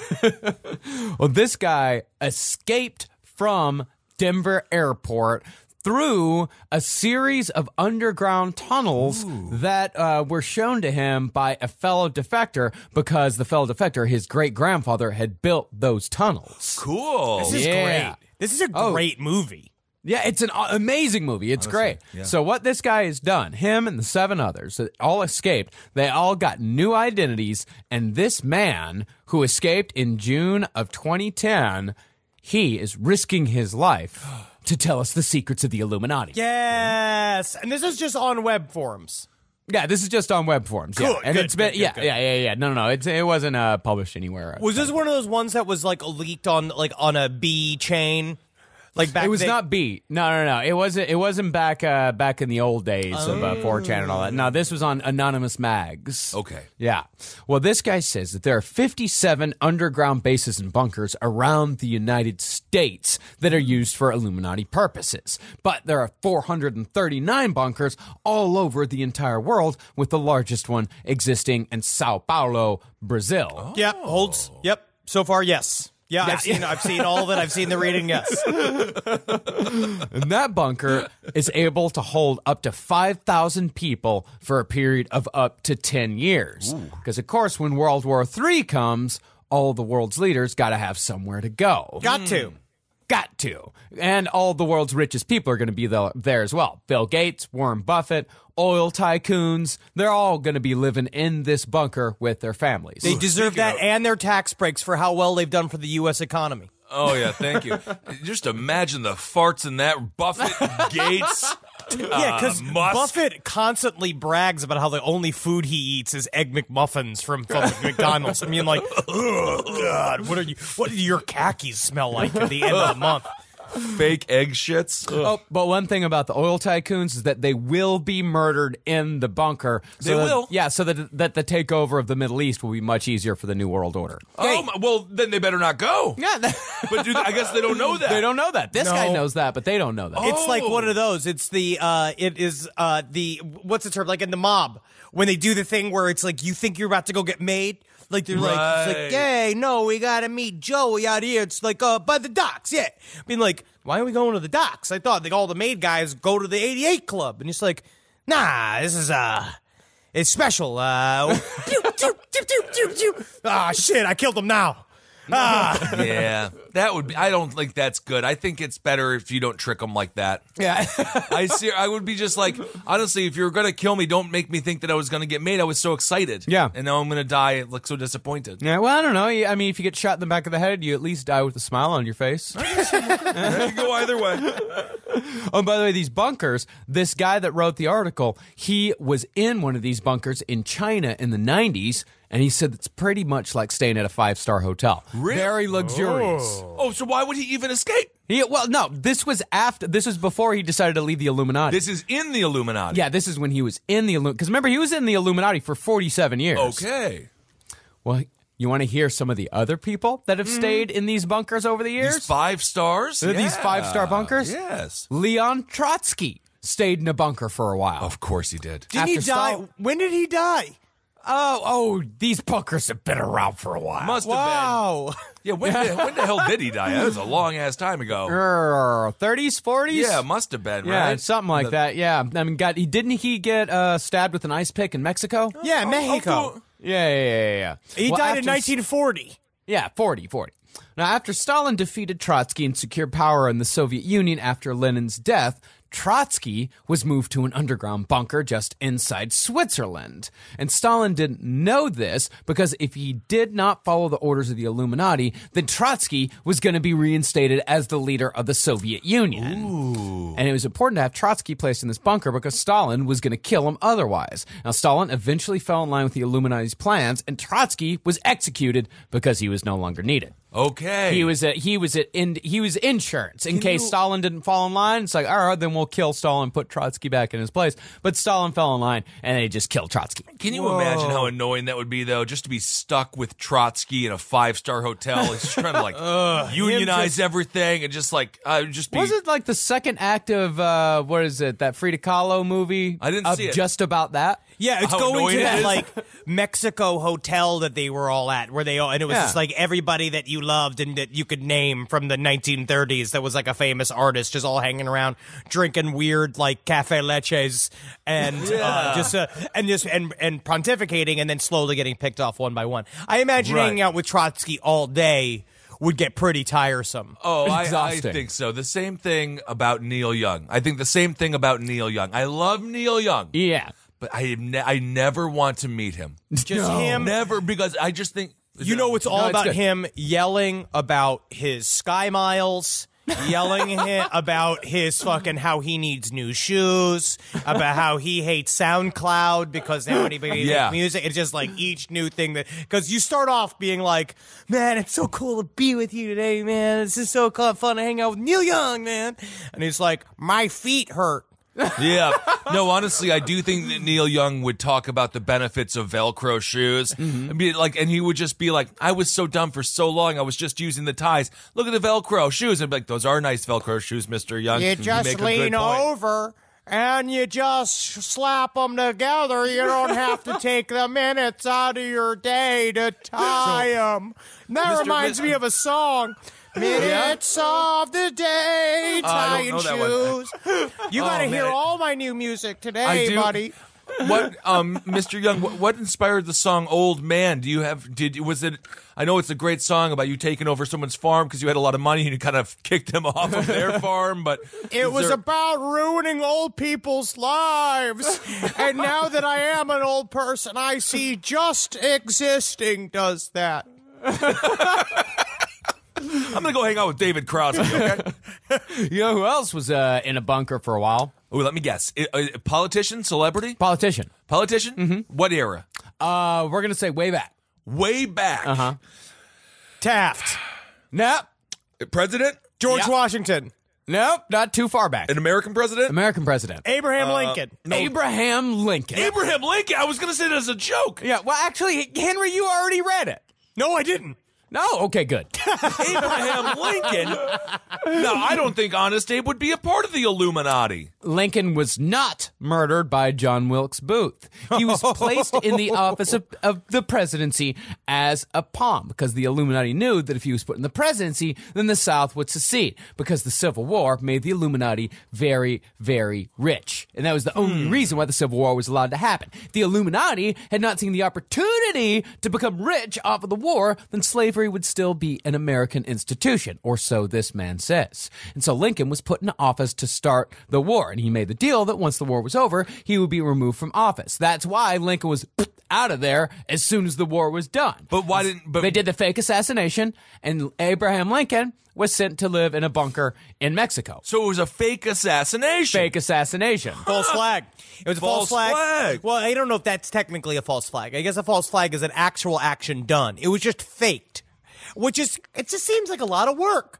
[SPEAKER 5] Well, this guy escaped from Denver Airport through a series of underground tunnels that were shown to him by a fellow defector because the fellow defector, his great-grandfather, had built those tunnels.
[SPEAKER 4] Cool.
[SPEAKER 3] This is
[SPEAKER 5] Yeah.
[SPEAKER 3] great. This is a great movie.
[SPEAKER 5] Yeah, it's an amazing movie. It's great.
[SPEAKER 4] yeah.
[SPEAKER 5] So what this guy has done, him and the 7 others that all escaped, they all got new identities, and this man who escaped in June of 2010, he is risking his life to tell us the secrets of the Illuminati.
[SPEAKER 3] Yes. And this is just on web forums.
[SPEAKER 5] Yeah, this is just on web forums.
[SPEAKER 3] Good,
[SPEAKER 5] yeah. And
[SPEAKER 3] good,
[SPEAKER 5] it's been,
[SPEAKER 3] good, good.
[SPEAKER 5] yeah. No. It wasn't published anywhere.
[SPEAKER 3] Was this one of those ones that was like leaked on a B chain? Like back
[SPEAKER 5] It was
[SPEAKER 3] then?
[SPEAKER 5] not beat. No. It wasn't back in the old days of 4chan and all that. No, this was on Anonymous Mags.
[SPEAKER 4] Okay.
[SPEAKER 5] Yeah. Well, this guy says that there are 57 underground bases and bunkers around the United States that are used for Illuminati purposes. But there are 439 bunkers all over the entire world, with the largest one existing in Sao Paulo, Brazil.
[SPEAKER 3] Yep, holds. Yep. So far, yes. Yeah, I've seen all of it. I've seen the reading, yes.
[SPEAKER 5] And that bunker is able to hold up to 5,000 people for a period of up to 10 years. Because, of course, when World War III comes, all the world's leaders got to have somewhere to go.
[SPEAKER 3] Got to.
[SPEAKER 5] And all the world's richest people are going to be there as well. Bill Gates, Warren Buffett, oil tycoons, they're all going to be living in this bunker with their families.
[SPEAKER 3] They deserve that and their tax breaks for how well they've done for the U.S. economy.
[SPEAKER 4] Oh, yeah, thank you. Just imagine the farts in that Buffett, Gates,
[SPEAKER 3] Yeah, because
[SPEAKER 4] Musk.
[SPEAKER 3] Buffett constantly brags about how the only food he eats is Egg McMuffins from McDonald's. I mean, like, oh, God, what do your khakis smell like at the end of the month?
[SPEAKER 4] Fake egg shits.
[SPEAKER 5] Oh, but one thing about the oil tycoons is that they will be murdered in the bunker.
[SPEAKER 4] They will?
[SPEAKER 5] Yeah, so that the takeover of the Middle East will be much easier for the New World Order.
[SPEAKER 4] Oh, well, then they better not go.
[SPEAKER 5] Yeah,
[SPEAKER 4] But I guess they don't know that.
[SPEAKER 5] they don't know that. This
[SPEAKER 3] No.
[SPEAKER 5] guy knows that, but they don't know that.
[SPEAKER 3] It's like one of those. It's the what's the term? Like in the Mob, when they do the thing where it's like you think you're about to go get made. Like they're like, it's like,
[SPEAKER 4] Right.
[SPEAKER 3] hey, no, we gotta meet Joey out here. It's like by the docks, yeah. I mean, like, why are we going to the docks? I thought like all the maid guys go to the 88 Club, and it's like, nah, this is it's special. Ah, shit, I killed him now.
[SPEAKER 4] Yeah, that would be. I don't think that's good. I think it's better if you don't trick them like that.
[SPEAKER 3] Yeah.
[SPEAKER 4] I would be just like, honestly, if you're gonna kill me, don't make me think that I was gonna get made. I was so excited.
[SPEAKER 5] Yeah.
[SPEAKER 4] and now I'm gonna die. Look so disappointed.
[SPEAKER 5] Yeah, well, I don't know. I mean, if you get shot in the back of the head, you at least die with a smile on your face.
[SPEAKER 4] It could go either way.
[SPEAKER 5] Oh, by the way, these bunkers, this guy that wrote the article, he was in one of these bunkers in China in the 90s, and he said it's pretty much like staying at a 5-star hotel.
[SPEAKER 4] Really?
[SPEAKER 5] Very luxurious.
[SPEAKER 4] Oh, so why would he even escape?
[SPEAKER 5] Well, no, this was before he decided to leave the Illuminati.
[SPEAKER 4] This is in the Illuminati.
[SPEAKER 5] Yeah, this is when he was in the Illuminati. Because remember, he was in the Illuminati for 47 years.
[SPEAKER 4] Okay.
[SPEAKER 5] Well, you want to hear some of the other people that have stayed in these bunkers over the years?
[SPEAKER 4] These 5 stars.
[SPEAKER 5] These 5-star bunkers?
[SPEAKER 4] Yes.
[SPEAKER 5] Leon Trotsky stayed in a bunker for a while.
[SPEAKER 4] Of course he did.
[SPEAKER 3] Did he
[SPEAKER 5] After
[SPEAKER 3] die?
[SPEAKER 5] Stalin-
[SPEAKER 3] When did he die?
[SPEAKER 5] Oh, these bunkers have been around for a while.
[SPEAKER 4] Must have
[SPEAKER 3] Wow.
[SPEAKER 4] been. Yeah. When the hell did he die? That was a long ass time ago.
[SPEAKER 5] 30s, 40s?
[SPEAKER 4] Yeah, must have been.
[SPEAKER 5] Yeah,
[SPEAKER 4] right?
[SPEAKER 5] something like that. Yeah. I mean, didn't he get stabbed with an ice pick in Mexico?
[SPEAKER 3] Yeah, Mexico.
[SPEAKER 5] Yeah.
[SPEAKER 3] He
[SPEAKER 5] Well,
[SPEAKER 3] died in
[SPEAKER 5] after-
[SPEAKER 3] 1940.
[SPEAKER 5] Yeah, 40. Now, after Stalin defeated Trotsky and secured power in the Soviet Union after Lenin's death, Trotsky was moved to an underground bunker just inside Switzerland. And Stalin didn't know this because if he did not follow the orders of the Illuminati, then Trotsky was going to be reinstated as the leader of the Soviet Union. Ooh. And it was important to have Trotsky placed in this bunker because Stalin was going to kill him otherwise. Now, Stalin eventually fell in line with the Illuminati's plans, and Trotsky was executed because he was no longer needed.
[SPEAKER 4] Okay.
[SPEAKER 5] He was insurance in case Stalin didn't fall in line. It's like, all right, then we'll kill Stalin, put Trotsky back in his place. But Stalin fell in line, and they just killed Trotsky.
[SPEAKER 4] Can you imagine how annoying that would be, though, just to be stuck with Trotsky in a 5-star hotel? He's just trying to like unionize everything and just like just be.
[SPEAKER 5] Was it like the second act of what is it? That Frida Kahlo movie?
[SPEAKER 4] I didn't see it.
[SPEAKER 5] Just about that.
[SPEAKER 3] Yeah, it's
[SPEAKER 4] How
[SPEAKER 3] going
[SPEAKER 4] annoying
[SPEAKER 3] to
[SPEAKER 4] it
[SPEAKER 3] that
[SPEAKER 4] is.
[SPEAKER 3] like Mexico hotel that they were all at, where and it was
[SPEAKER 5] Yeah.
[SPEAKER 3] just like everybody that you loved and that you could name from the 1930s. That was like a famous artist, just all hanging around, drinking weird like cafe leches and and pontificating, and then slowly getting picked off one by one. I imagine
[SPEAKER 4] Right.
[SPEAKER 3] hanging out with Trotsky all day would get pretty tiresome.
[SPEAKER 4] Oh, I
[SPEAKER 5] Exhausting.
[SPEAKER 4] think so. The same thing about Neil Young. I think the same thing about Neil Young. I love Neil Young,
[SPEAKER 5] Yeah.
[SPEAKER 4] but I never want to meet him.
[SPEAKER 3] Just him.
[SPEAKER 4] Never, because I just think
[SPEAKER 3] You know, it's all
[SPEAKER 5] No, it's
[SPEAKER 3] about
[SPEAKER 5] good.
[SPEAKER 3] him yelling about his Sky Miles yelling about his fucking how he needs new shoes, about how he hates SoundCloud because nobody makes music. It's just like each new thing that, because you start off being like, man, it's so cool to be with you today, man. This is so fun to hang out with Neil Young, man. And he's like, my feet hurt.
[SPEAKER 4] Yeah. No, honestly, I do think that Neil Young would talk about the benefits of Velcro shoes. And be like, and he would just be like, I was so dumb for so long. I was just using the ties. Look at the Velcro shoes. And I'd be like, those are nice Velcro shoes, Mr. Young.
[SPEAKER 3] You just lean over and you just slap them together. You don't have to take the minutes out of your day to tie them. That reminds me of a song. Minutes of the day, tying shoes. You got to hear all my new music today, buddy.
[SPEAKER 4] What, Mr. Young? What inspired the song "Old Man"? Do you have? Was it? I know it's a great song about you taking over someone's farm because you had a lot of money and you kind of kicked them off of their farm. But
[SPEAKER 3] it was about ruining old people's lives. And now that I am an old person, I see just existing does that.
[SPEAKER 4] I'm going to go hang out with David Crosby, okay?
[SPEAKER 5] You know who else was in a bunker for a while?
[SPEAKER 4] Oh, let me guess. Politician? Celebrity?
[SPEAKER 5] Politician.
[SPEAKER 4] Politician? Mm-hmm. What era?
[SPEAKER 5] We're going to say way back.
[SPEAKER 4] Way back?
[SPEAKER 5] Uh-huh.
[SPEAKER 3] Taft.
[SPEAKER 5] Nope.
[SPEAKER 4] President?
[SPEAKER 3] George Washington.
[SPEAKER 5] Nope, not too far back.
[SPEAKER 4] An American president?
[SPEAKER 5] American president.
[SPEAKER 3] Abraham Lincoln.
[SPEAKER 5] No. Abraham Lincoln.
[SPEAKER 4] Abraham Lincoln? I was going to say that as a joke.
[SPEAKER 5] Yeah, well, actually, Henry, you already read it.
[SPEAKER 3] No, I didn't.
[SPEAKER 5] No? Okay, good.
[SPEAKER 4] Abraham Lincoln? No, I don't think Honest Abe would be a part of the Illuminati.
[SPEAKER 5] Lincoln was not murdered by John Wilkes Booth. He was placed in the office of the presidency as a pawn because the Illuminati knew that if he was put in the presidency, then the South would secede because the Civil War made the Illuminati very, very rich. And that was the only reason why the Civil War was allowed to happen. If the Illuminati had not seen the opportunity to become rich off of the war, then slavery would still be an American institution, or so this man says. And so Lincoln was put in office to start the war, and he made the deal that once the war was over, he would be removed from office. That's why Lincoln was out of there as soon as the war was done.
[SPEAKER 4] But why didn't...
[SPEAKER 5] They did the fake assassination, and Abraham Lincoln was sent to live in a bunker in Mexico.
[SPEAKER 4] So it was a fake assassination.
[SPEAKER 5] Fake assassination.
[SPEAKER 3] False flag. It was a false flag. Well, I don't know if that's technically a false flag. I guess a false flag is an actual action done. It was just faked. Which is, it just seems like a lot of work.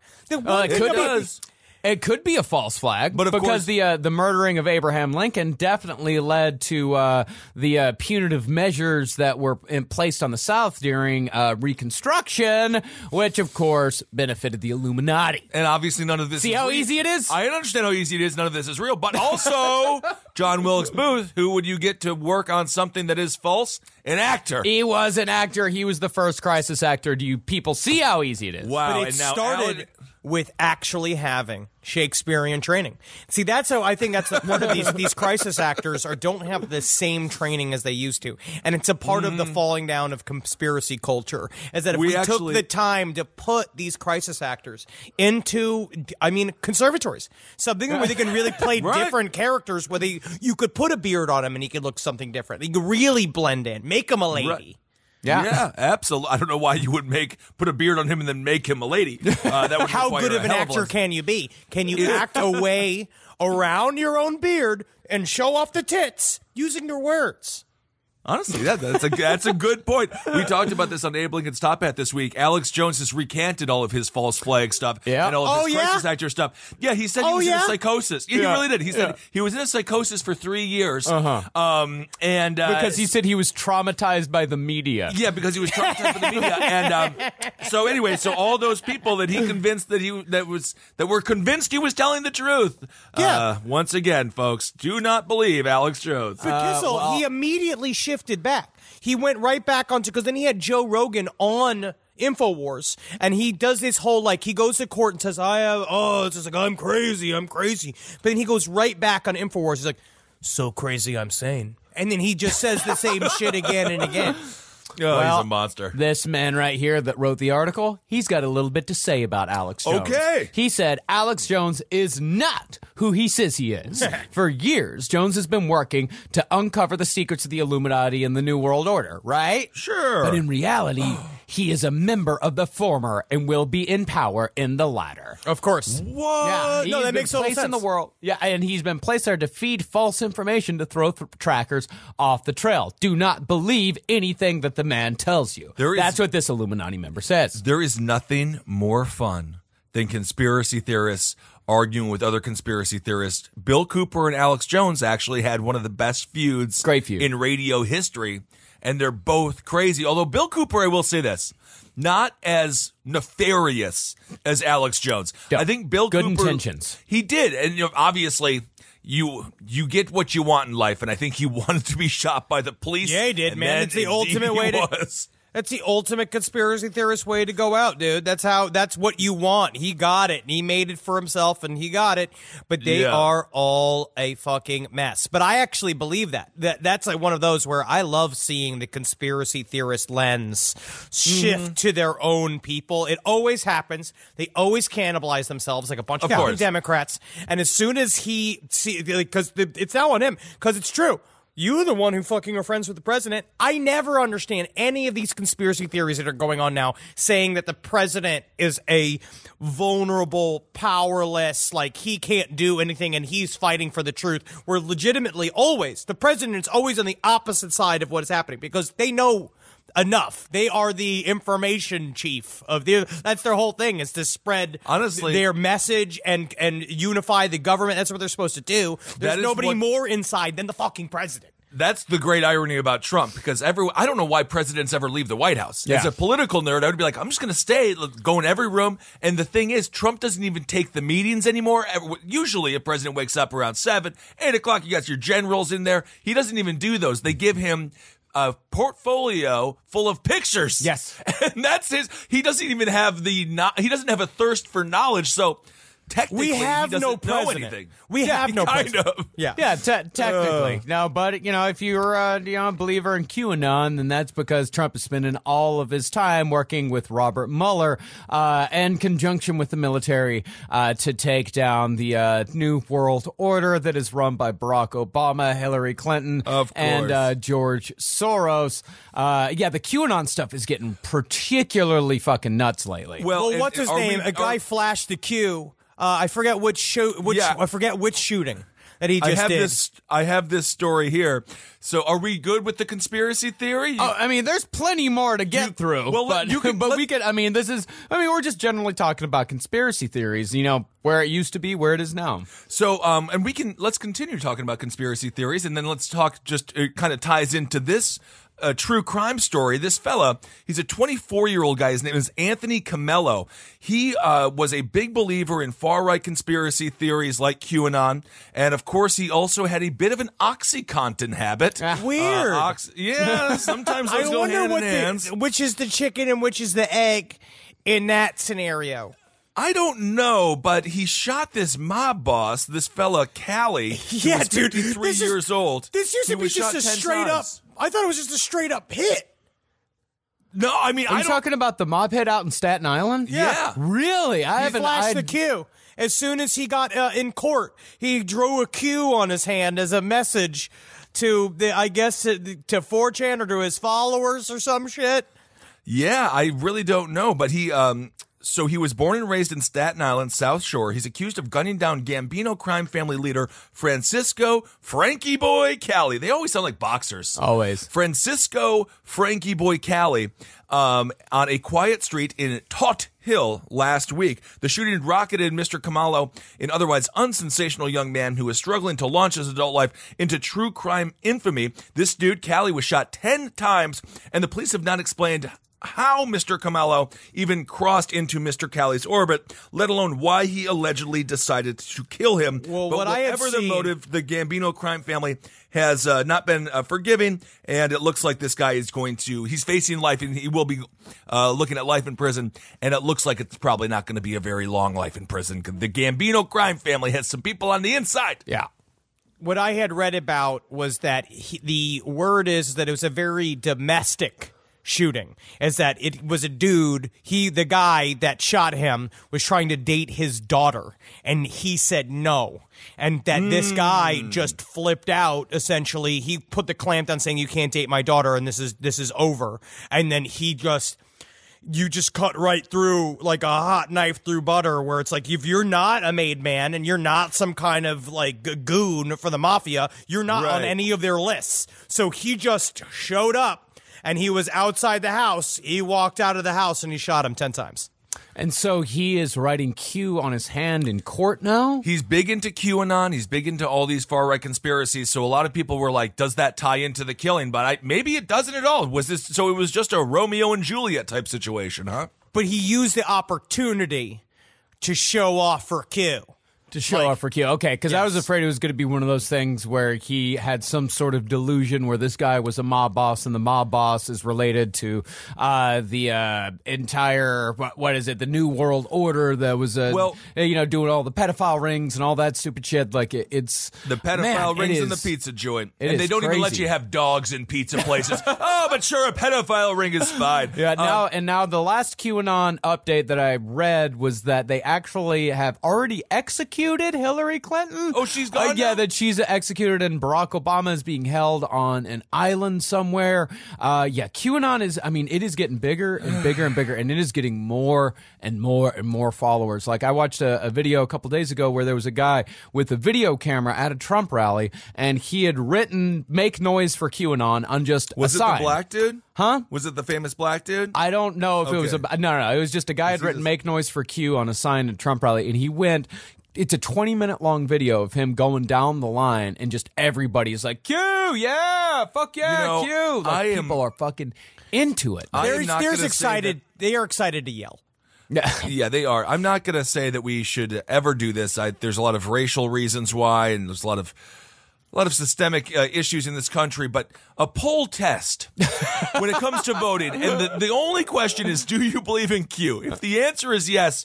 [SPEAKER 5] It could be a false flag,
[SPEAKER 4] but
[SPEAKER 5] because the murdering of Abraham Lincoln definitely led to the punitive measures that were placed on the South during Reconstruction, which of course benefited the Illuminati.
[SPEAKER 4] And obviously none of this
[SPEAKER 5] See
[SPEAKER 4] is
[SPEAKER 5] how
[SPEAKER 4] real.
[SPEAKER 5] easy it is?
[SPEAKER 4] I understand how easy it is. None of this is real. But also, John Wilkes Booth, who would you get to work on something that is false? An actor.
[SPEAKER 5] He was an actor. He was the first crisis actor. Do you people see how easy it is?
[SPEAKER 4] Wow.
[SPEAKER 3] But it started with actually having Shakespearean training. See, that's how I think that's one of these crisis actors don't have the same training as they used to, and it's a part of the falling down of conspiracy culture. Is that if we took the time to put these crisis actors into, conservatories, something where they can really play different characters, where you could put a beard on him and he could look something different. You could really blend in, make him a lady.
[SPEAKER 4] Right. Yeah, absolutely. I don't know why you would put a beard on him and then make him a lady. That would
[SPEAKER 3] How good of an actor can you be? Can you act a way around your own beard and show off the tits using your words?
[SPEAKER 4] Honestly, that's a good point. We talked about this on Abe Lincoln's Top Hat this week. Alex Jones has recanted all of his false flag stuff and all of his crisis actor stuff. Yeah, he said he was in a psychosis. Yeah, he really did. He said he was in a psychosis for 3 years. And
[SPEAKER 5] because he said he was traumatized by the media.
[SPEAKER 4] Yeah, because he was traumatized by the media. And so all those people that he convinced that were convinced he was telling the truth. Once again, folks, do not believe Alex Jones.
[SPEAKER 3] But he immediately shifted back. He went right back onto, because then he had Joe Rogan on InfoWars, and he does this whole, he goes to court and says, it's just like, I'm crazy. But then he goes right back on InfoWars. He's like, so crazy, I'm sane. And then he just says the same shit again and again.
[SPEAKER 4] He's a monster.
[SPEAKER 5] This man right here that wrote the article, he's got a little bit to say about Alex Jones.
[SPEAKER 4] Okay.
[SPEAKER 5] He said Alex Jones is not who he says he is. For years, Jones has been working to uncover the secrets of the Illuminati and the New World Order, right?
[SPEAKER 4] Sure.
[SPEAKER 5] But in reality, he is a member of the former and will be in power in the latter.
[SPEAKER 3] Of course.
[SPEAKER 4] What?
[SPEAKER 5] Yeah,
[SPEAKER 3] no, that makes total
[SPEAKER 5] placed in
[SPEAKER 3] sense.
[SPEAKER 5] the world. Yeah, and he's been placed there to feed false information to throw trackers off the trail. Do not believe anything that the man tells you. That's what this Illuminati member says.
[SPEAKER 4] There is nothing more fun than conspiracy theorists arguing with other conspiracy theorists. Bill Cooper and Alex Jones actually had one of the best feuds
[SPEAKER 5] Great feud.
[SPEAKER 4] in radio history, and they're both crazy. Although Bill Cooper, I will say this, not as nefarious as Alex Jones.
[SPEAKER 5] Yeah.
[SPEAKER 4] I think Bill
[SPEAKER 5] Good
[SPEAKER 4] Cooper,
[SPEAKER 5] intentions.
[SPEAKER 4] He did, and obviously you get what you want in life, and I think he wanted to be shot by the police.
[SPEAKER 3] Yeah, he did,
[SPEAKER 4] and
[SPEAKER 3] man.
[SPEAKER 4] then
[SPEAKER 3] It's the
[SPEAKER 4] indeed
[SPEAKER 3] ultimate
[SPEAKER 4] he
[SPEAKER 3] way to.
[SPEAKER 4] was.
[SPEAKER 3] That's the ultimate conspiracy theorist way to go out, dude. That's what you want. He got it. He made it for himself and he got it. But they are all a fucking mess. But I actually believe that. That's like one of those where I love seeing the conspiracy theorist lens shift to their own people. It always happens. They always cannibalize themselves like a bunch of fucking Democrats. And as soon as because it's now on him, because it's true. You're the one who fucking are friends with the president. I never understand any of these conspiracy theories that are going on now saying that the president is a vulnerable, powerless, like he can't do anything and he's fighting for the truth. Where legitimately always, the president is always on the opposite side of what is happening because they know enough. They are the information chief of that's their whole thing, is to spread their message and unify the government. That's what they're supposed to do. There's nobody more inside than the fucking president.
[SPEAKER 4] That's the great irony about Trump, because I don't know why presidents ever leave the White House.
[SPEAKER 5] Yeah.
[SPEAKER 4] As a political nerd, I would be like, I'm just going to stay, go in every room. And the thing is, Trump doesn't even take the meetings anymore. Usually a president wakes up around 7, 8 o'clock, you got your generals in there. He doesn't even do those. They give him a portfolio full of pictures.
[SPEAKER 5] Yes.
[SPEAKER 4] And that's he doesn't even have he doesn't have a thirst for knowledge. So technically,
[SPEAKER 3] we have
[SPEAKER 4] he doesn't
[SPEAKER 3] no
[SPEAKER 4] know
[SPEAKER 3] president.
[SPEAKER 4] anything.
[SPEAKER 3] We have no president.
[SPEAKER 4] Of.
[SPEAKER 3] Yeah.
[SPEAKER 5] Yeah, technically. No, but, if you're a believer in QAnon, then that's because Trump is spending all of his time working with Robert Mueller in conjunction with the military to take down the New World Order that is run by Barack Obama, Hillary Clinton,
[SPEAKER 4] of course,
[SPEAKER 5] and George Soros. The QAnon stuff is getting particularly fucking nuts lately.
[SPEAKER 3] Well, what's his name? A guy flashed the Q. I forget I forget which shooting that he just did.
[SPEAKER 4] I have this story here. So, are we good with the conspiracy theory?
[SPEAKER 5] There's plenty more to get through.
[SPEAKER 4] Well,
[SPEAKER 5] we're just generally talking about conspiracy theories. Where it used to be, where it is now.
[SPEAKER 4] So, and let's continue talking about conspiracy theories, and then let's talk. It kind of ties into this. A true crime story. This fella, he's a 24-year-old guy. His name is Anthony Camello. He was a big believer in far-right conspiracy theories like QAnon. And, of course, he also had a bit of an OxyContin habit.
[SPEAKER 3] Weird.
[SPEAKER 4] Sometimes those go hand in hand.
[SPEAKER 3] Which is the chicken and which is the egg in that scenario?
[SPEAKER 4] I don't know, but he shot this mob boss, this fella Callie, who was 53 years old.
[SPEAKER 3] This used to be just a straight up. I thought it was just a straight up hit.
[SPEAKER 4] No, I mean,
[SPEAKER 5] Are you talking about the mob hit out in Staten Island?
[SPEAKER 4] Yeah.
[SPEAKER 5] Really?
[SPEAKER 3] He flashed the Q. As soon as he got in court, he drew a Q on his hand as a message to to 4chan or to his followers or some shit.
[SPEAKER 4] Yeah, I really don't know, but he So he was born and raised in Staten Island, South Shore. He's accused of gunning down Gambino crime family leader Francisco Frankie Boy Cali. They always sound like boxers.
[SPEAKER 5] Always.
[SPEAKER 4] Francisco Frankie Boy Cali on a quiet street in Tot Hill last week. The shooting rocketed Mr. Camello, an otherwise unsensational young man who was struggling to launch his adult life into true crime infamy. This dude, Cali, was shot 10 times, and the police have not explained how Mr. Camello even crossed into Mr. Cali's orbit, let alone why he allegedly decided to kill him.
[SPEAKER 3] Well,
[SPEAKER 4] but
[SPEAKER 3] what I have
[SPEAKER 4] whatever the
[SPEAKER 3] seen,
[SPEAKER 4] motive, the Gambino crime family has not been forgiving, and it looks like this guy is he's facing life, and he will be looking at life in prison, and it looks like it's probably not going to be a very long life in prison. The Gambino crime family has some people on the inside.
[SPEAKER 5] Yeah.
[SPEAKER 3] What I had read about was that the word is that it was a very domestic shooting, is that it was a dude, the guy that shot him was trying to date his daughter, and he said no. And that this guy just flipped out, essentially. He put the clamp down saying, you can't date my daughter, and this is over. And then you just cut right through like a hot knife through butter, where it's like, if you're not a made man and you're not some kind of like goon for the mafia, you're not on any of their lists. So he just showed up and he was outside the house. He walked out of the house and he shot him 10 times.
[SPEAKER 5] And so he is writing Q on his hand in court now?
[SPEAKER 4] He's big into QAnon. He's big into all these far-right conspiracies. So a lot of people were like, does that tie into the killing? But maybe it doesn't at all. So it was just a Romeo and Juliet type situation, huh?
[SPEAKER 3] But he used the opportunity to show off for Q.
[SPEAKER 5] To show off for Q. Okay, because I was afraid it was going to be one of those things where he had some sort of delusion where this guy was a mob boss and the mob boss is related to the entire, what is it, the New World Order that was, doing all the pedophile rings and all that stupid shit. Like, it's...
[SPEAKER 4] The pedophile rings in the pizza joint. And they don't even let you have dogs in pizza places. Oh, but sure, a pedophile ring is fine.
[SPEAKER 5] Yeah, now the last QAnon update that I read was that they actually have already executed Hillary Clinton.
[SPEAKER 4] Oh, she's gone
[SPEAKER 5] Yeah,
[SPEAKER 4] now?
[SPEAKER 5] that she's executed and Barack Obama is being held on an island somewhere. QAnon is, it is getting bigger and bigger and bigger, and it is getting more and more and more followers. Like, I watched a video a couple days ago where there was a guy with a video camera at a Trump rally, and he had written "Make Noise for QAnon" on just a sign.
[SPEAKER 4] Was it the black dude?
[SPEAKER 5] Huh?
[SPEAKER 4] Was it the famous black dude?
[SPEAKER 5] I don't know if it was no. It was just a guy had written "Make Noise for Q" on a sign at Trump rally, and he went. It's a 20-minute long video of him going down the line, and just everybody's like, Q, yeah, fuck yeah, Q. Like, people are fucking into it.
[SPEAKER 3] There's excited. They are excited to yell.
[SPEAKER 4] Yeah, they are. I'm not going to say that we should ever do this. There's a lot of racial reasons why, and there's a lot of systemic issues in this country, but a poll test when it comes to voting, and the only question is, do you believe in Q? If the answer is yes,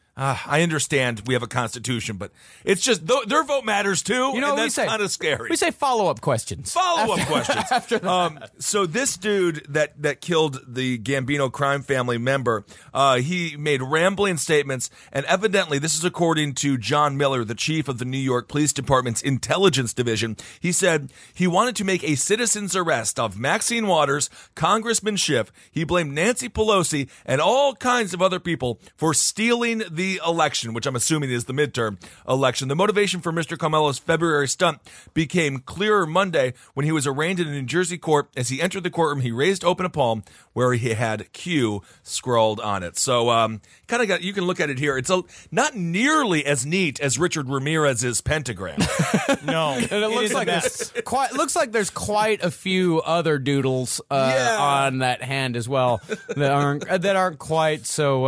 [SPEAKER 4] I understand we have a constitution, but it's just their vote matters too.
[SPEAKER 5] You know,
[SPEAKER 4] and that's kind of scary.
[SPEAKER 5] We say follow-up questions.
[SPEAKER 4] Follow-up questions. So this dude that killed the Gambino crime family member, he made rambling statements, and evidently, this is according to John Miller, the chief of the New York Police Department's Intelligence Division. He said he wanted to make a citizen's arrest of Maxine Waters, Congressman Schiff. He blamed Nancy Pelosi and all kinds of other people for stealing the election, which I'm assuming is the midterm election. The motivation for Mr. Carmelo's February stunt became clearer Monday when he was arraigned in a New Jersey court. As he entered the courtroom, he raised open a palm where he had Q scrawled on it. So, you can look at it here. It's not nearly as neat as Richard Ramirez's pentagram.
[SPEAKER 3] No,
[SPEAKER 5] and it looks like there's quite a few other doodles on that hand as well that aren't quite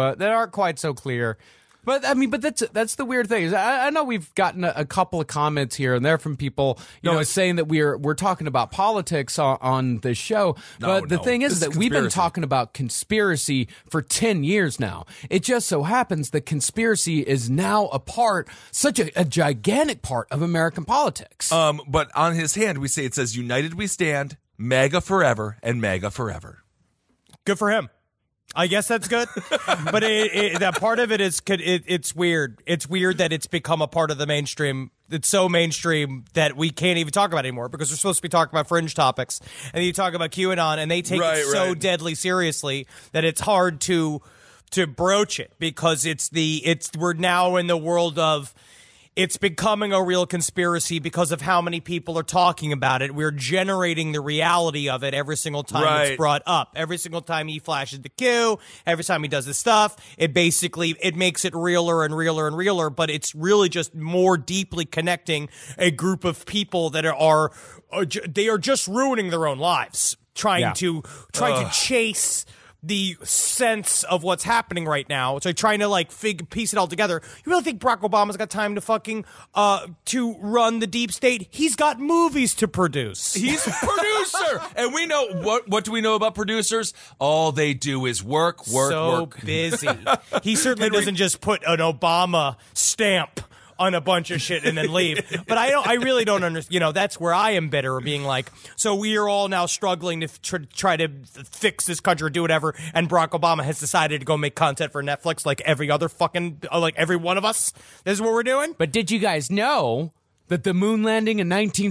[SPEAKER 5] so clear. But that's the weird thing. I know we've gotten a couple of comments here and there from people, saying that we're talking about politics on this show. But the thing is that we've been talking about conspiracy for 10 years now. It just so happens that conspiracy is now such a gigantic part of American politics.
[SPEAKER 4] But on his hand, it says "United We Stand, MAGA Forever, and MAGA Forever."
[SPEAKER 3] Good for him. I guess that's good, but that part of it is it's weird. It's weird that it's become a part of the mainstream. It's so mainstream that we can't even talk about it anymore because we're supposed to be talking about fringe topics, and you talk about QAnon, and they take it so deadly seriously that it's hard to broach it because we're now in the world of. It's becoming a real conspiracy because of how many people are talking about it. We're generating the reality of it every single time it's brought up. Every single time he flashes the Q, every time he does this stuff, it makes it realer and realer and realer, but it's really just more deeply connecting a group of people that are just ruining their own lives, trying to chase the sense of what's happening right now. So trying to piece it all together. You really think Barack Obama's got time to fucking to run the deep state? He's got movies to produce.
[SPEAKER 4] He's a producer. And we know what do we know about producers? All they do is work.
[SPEAKER 3] So busy. He certainly doesn't just put an Obama stamp on a bunch of shit and then leave. But I really don't understand. You know, that's where I am bitter, being like, so we are all now struggling to try to fix this country or do whatever, and Barack Obama has decided to go make content for Netflix like every other fucking, like every one of us. This is what we're doing.
[SPEAKER 5] But did you guys know that the moon landing in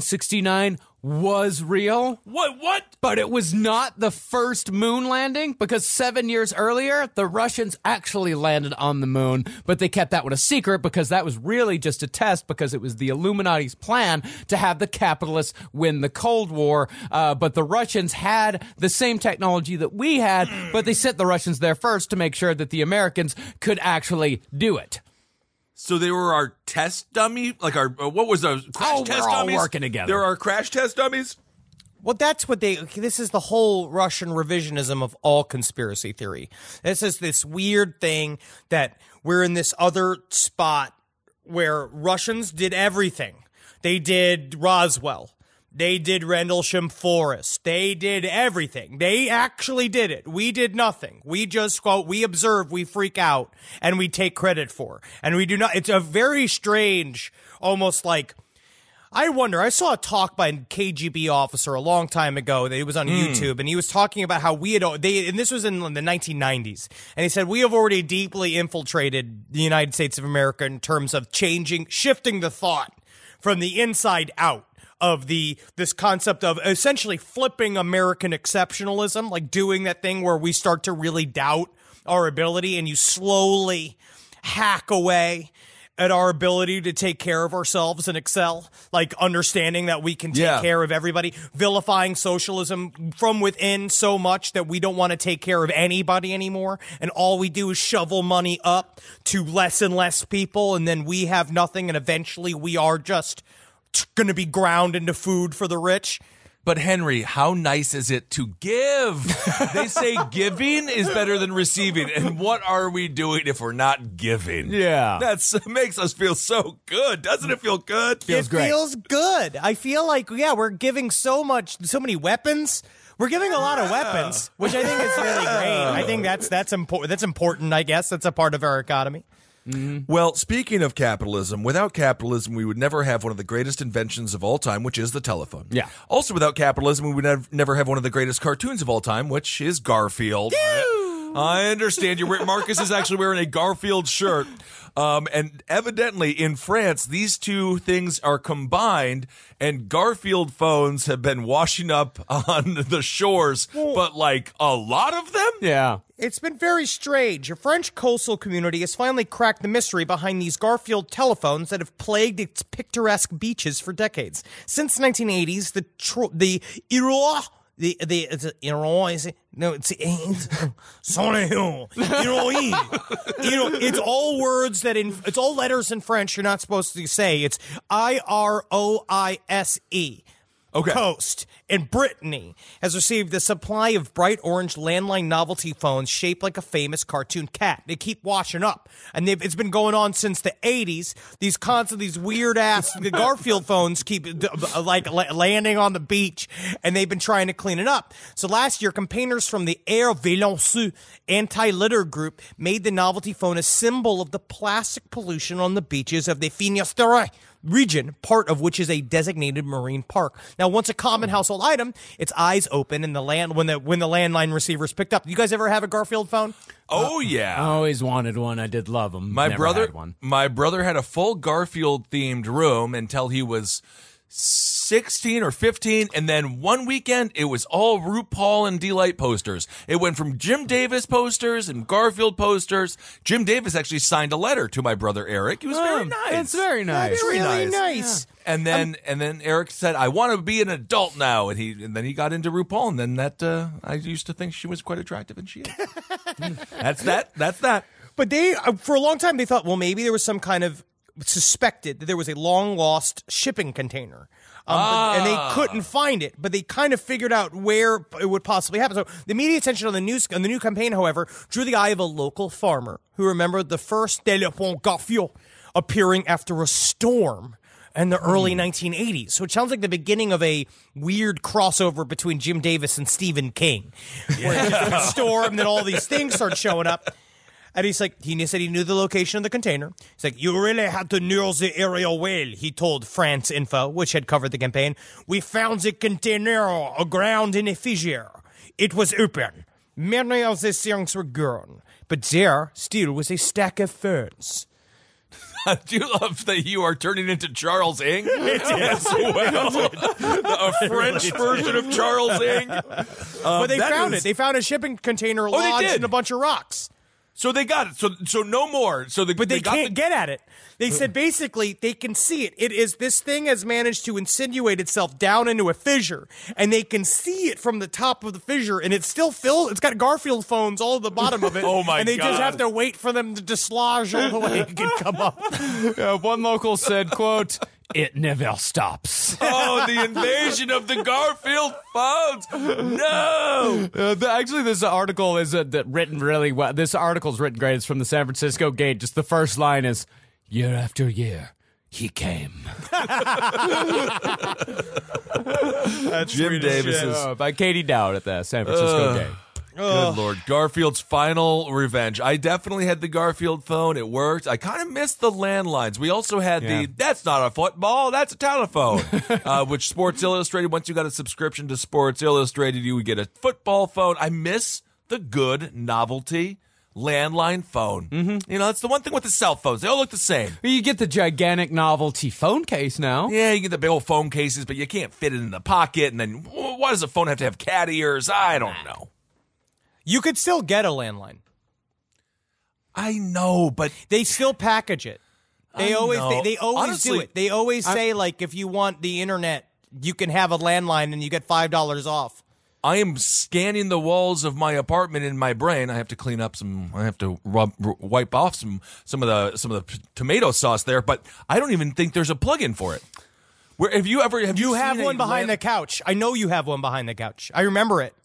[SPEAKER 5] 1969 was real?
[SPEAKER 4] What?
[SPEAKER 5] But it was not the first moon landing, because 7 years earlier, the Russians actually landed on the moon, but they kept that one a secret because that was really just a test, because it was the Illuminati's plan to have the capitalists win the Cold War. But the Russians had the same technology that we had, but they sent the Russians there first to make sure that the Americans could actually do it.
[SPEAKER 4] So they were our test dummy? Like our, what was those? Crash test
[SPEAKER 5] we're all
[SPEAKER 4] dummies?
[SPEAKER 5] working together.
[SPEAKER 4] There are crash test dummies?
[SPEAKER 3] Well, that's what this is the whole Russian revisionism of all conspiracy theory. This is this weird thing that we're in this other spot where Russians did everything. They did Roswell. They did Rendlesham Forest. They did everything. They actually did it. We did nothing. We just go, we observe, we freak out, and we take credit for. And we do not, it's a very strange, almost like, I wonder, I saw a talk by a KGB officer a long time ago. It was on YouTube, and he was talking about how we had, and this was in the 1990s, and he said, we have already deeply infiltrated the United States of America in terms of shifting the thought from the inside out of this concept of essentially flipping American exceptionalism, like doing that thing where we start to really doubt our ability, and you slowly hack away at our ability to take care of ourselves and excel, like understanding that we can take care of everybody, vilifying socialism from within so much that we don't want to take care of anybody anymore, and all we do is shovel money up to less and less people, and then we have nothing, and eventually we are just going to be ground into food for the rich.
[SPEAKER 4] But Henry, how nice is it to give? They say giving is better than receiving. And what are we doing if we're not giving?
[SPEAKER 5] Yeah.
[SPEAKER 4] That makes us feel so good. Doesn't it feel good?
[SPEAKER 5] Feels great.
[SPEAKER 3] Feels good. I feel like, we're giving so many weapons. We're giving a lot of weapons, which I think is really great. I think that's important. That's important, I guess. That's a part of our economy.
[SPEAKER 4] Mm-hmm. Well, speaking of capitalism, without capitalism, we would never have one of the greatest inventions of all time, which is the telephone.
[SPEAKER 5] Yeah.
[SPEAKER 4] Also, without capitalism, we would never have one of the greatest cartoons of all time, which is Garfield. I understand. Marcus is actually wearing a Garfield shirt. And evidently in France, these two things are combined, and Garfield phones have been washing up on the shores, but like a lot of them?
[SPEAKER 5] Yeah.
[SPEAKER 3] It's been very strange. A French coastal community has finally cracked the mystery behind these Garfield telephones that have plagued its picturesque beaches for decades. Since the 1980s, it's all words it's all letters in French you're not supposed to say. It's IROISE.
[SPEAKER 4] Okay.
[SPEAKER 3] Coast in Brittany has received a supply of bright orange landline novelty phones shaped like a famous cartoon cat. They keep washing up, and it's been going on since the 80s. These weird ass Garfield phones keep landing on the beach, and they've been trying to clean it up. So last year, campaigners from the Air Violence anti-litter group made the novelty phone a symbol of the plastic pollution on the beaches of the Finistère region, part of which is a designated marine park. Now, once a common household item, its eyes open and when the landline receiver is picked up. You guys ever have a Garfield phone?
[SPEAKER 4] Oh yeah,
[SPEAKER 5] I always wanted one. I did love them.
[SPEAKER 4] My brother had a full Garfield themed room until he was 16 or 15, and then one weekend it was all RuPaul and Delight posters. It went from Jim Davis posters and Garfield posters. Jim Davis actually signed a letter to my brother Eric. He was very nice.
[SPEAKER 5] It's very nice.
[SPEAKER 3] That's really nice.
[SPEAKER 4] Yeah. And then Eric said, "I want to be an adult now," and then he got into RuPaul, and then I used to think she was quite attractive, and she is. That's that.
[SPEAKER 3] But they, for a long time, they thought, well, maybe there was some kind of suspected that there was a long-lost shipping container. And they couldn't find it, but they kind of figured out where it would possibly happen. So the media attention on the new campaign, however, drew the eye of a local farmer who remembered the first téléphone Garfield appearing after a storm in the early 1980s. So it sounds like the beginning of a weird crossover between Jim Davis and Stephen King. Where it's just a storm, and then all these things start showing up. And he said he knew the location of the container. He's like, you really had to know the area well, he told France Info, which had covered the campaign. We found the container aground in a fissure. It was open. Many of the things were gone. But there still was a stack of ferns.
[SPEAKER 4] I do love that you are turning into Charles Ng as well. A French version of Charles Ng.
[SPEAKER 3] But they found it. They found a shipping container lodged in a bunch of rocks.
[SPEAKER 4] So they got it. So no more.
[SPEAKER 3] But they can't get at it. They said basically they can see it. This thing has managed to insinuate itself down into a fissure, and they can see it from the top of the fissure, and it's still filled. It's got Garfield phones all at the bottom of it.
[SPEAKER 4] Oh my God!
[SPEAKER 3] And they just have to wait for them to dislodge all the way it can come up.
[SPEAKER 5] One local said, quote, "It never stops."
[SPEAKER 4] Oh, the invasion of the Garfield phones! No.
[SPEAKER 5] Actually, this article is written really well. This article's written great. It's from the San Francisco Gate. Just the first line is, "Year after year, he came."
[SPEAKER 3] That's
[SPEAKER 4] Jim Davis's
[SPEAKER 5] By Katie Dowd at the San Francisco Gate.
[SPEAKER 4] Good Lord. Garfield's final revenge. I definitely had the Garfield phone. It worked. I kind of missed the landlines. We also had that's not a football, that's a telephone, which Sports Illustrated, once you got a subscription to Sports Illustrated, you would get a football phone. I miss the good novelty landline phone. Mm-hmm. You know, that's the one thing with the cell phones. They all look the same.
[SPEAKER 5] You get the gigantic novelty phone case now.
[SPEAKER 4] Yeah, you get the big old phone cases, but you can't fit it in the pocket. And then why does a phone have to have cat ears? I don't know.
[SPEAKER 3] You could still get a landline.
[SPEAKER 4] I know, but
[SPEAKER 3] they still package it. They always
[SPEAKER 4] Honestly,
[SPEAKER 3] do it. They always say, like, if you want the internet, you can have a landline and you get $5 off.
[SPEAKER 4] I am scanning the walls of my apartment in my brain. I have to clean up some. I have to wipe off some of the tomato sauce there. But I don't even think there's a plug-in for it. Where have you
[SPEAKER 3] have one behind the couch? I know you have one behind the couch. I remember it.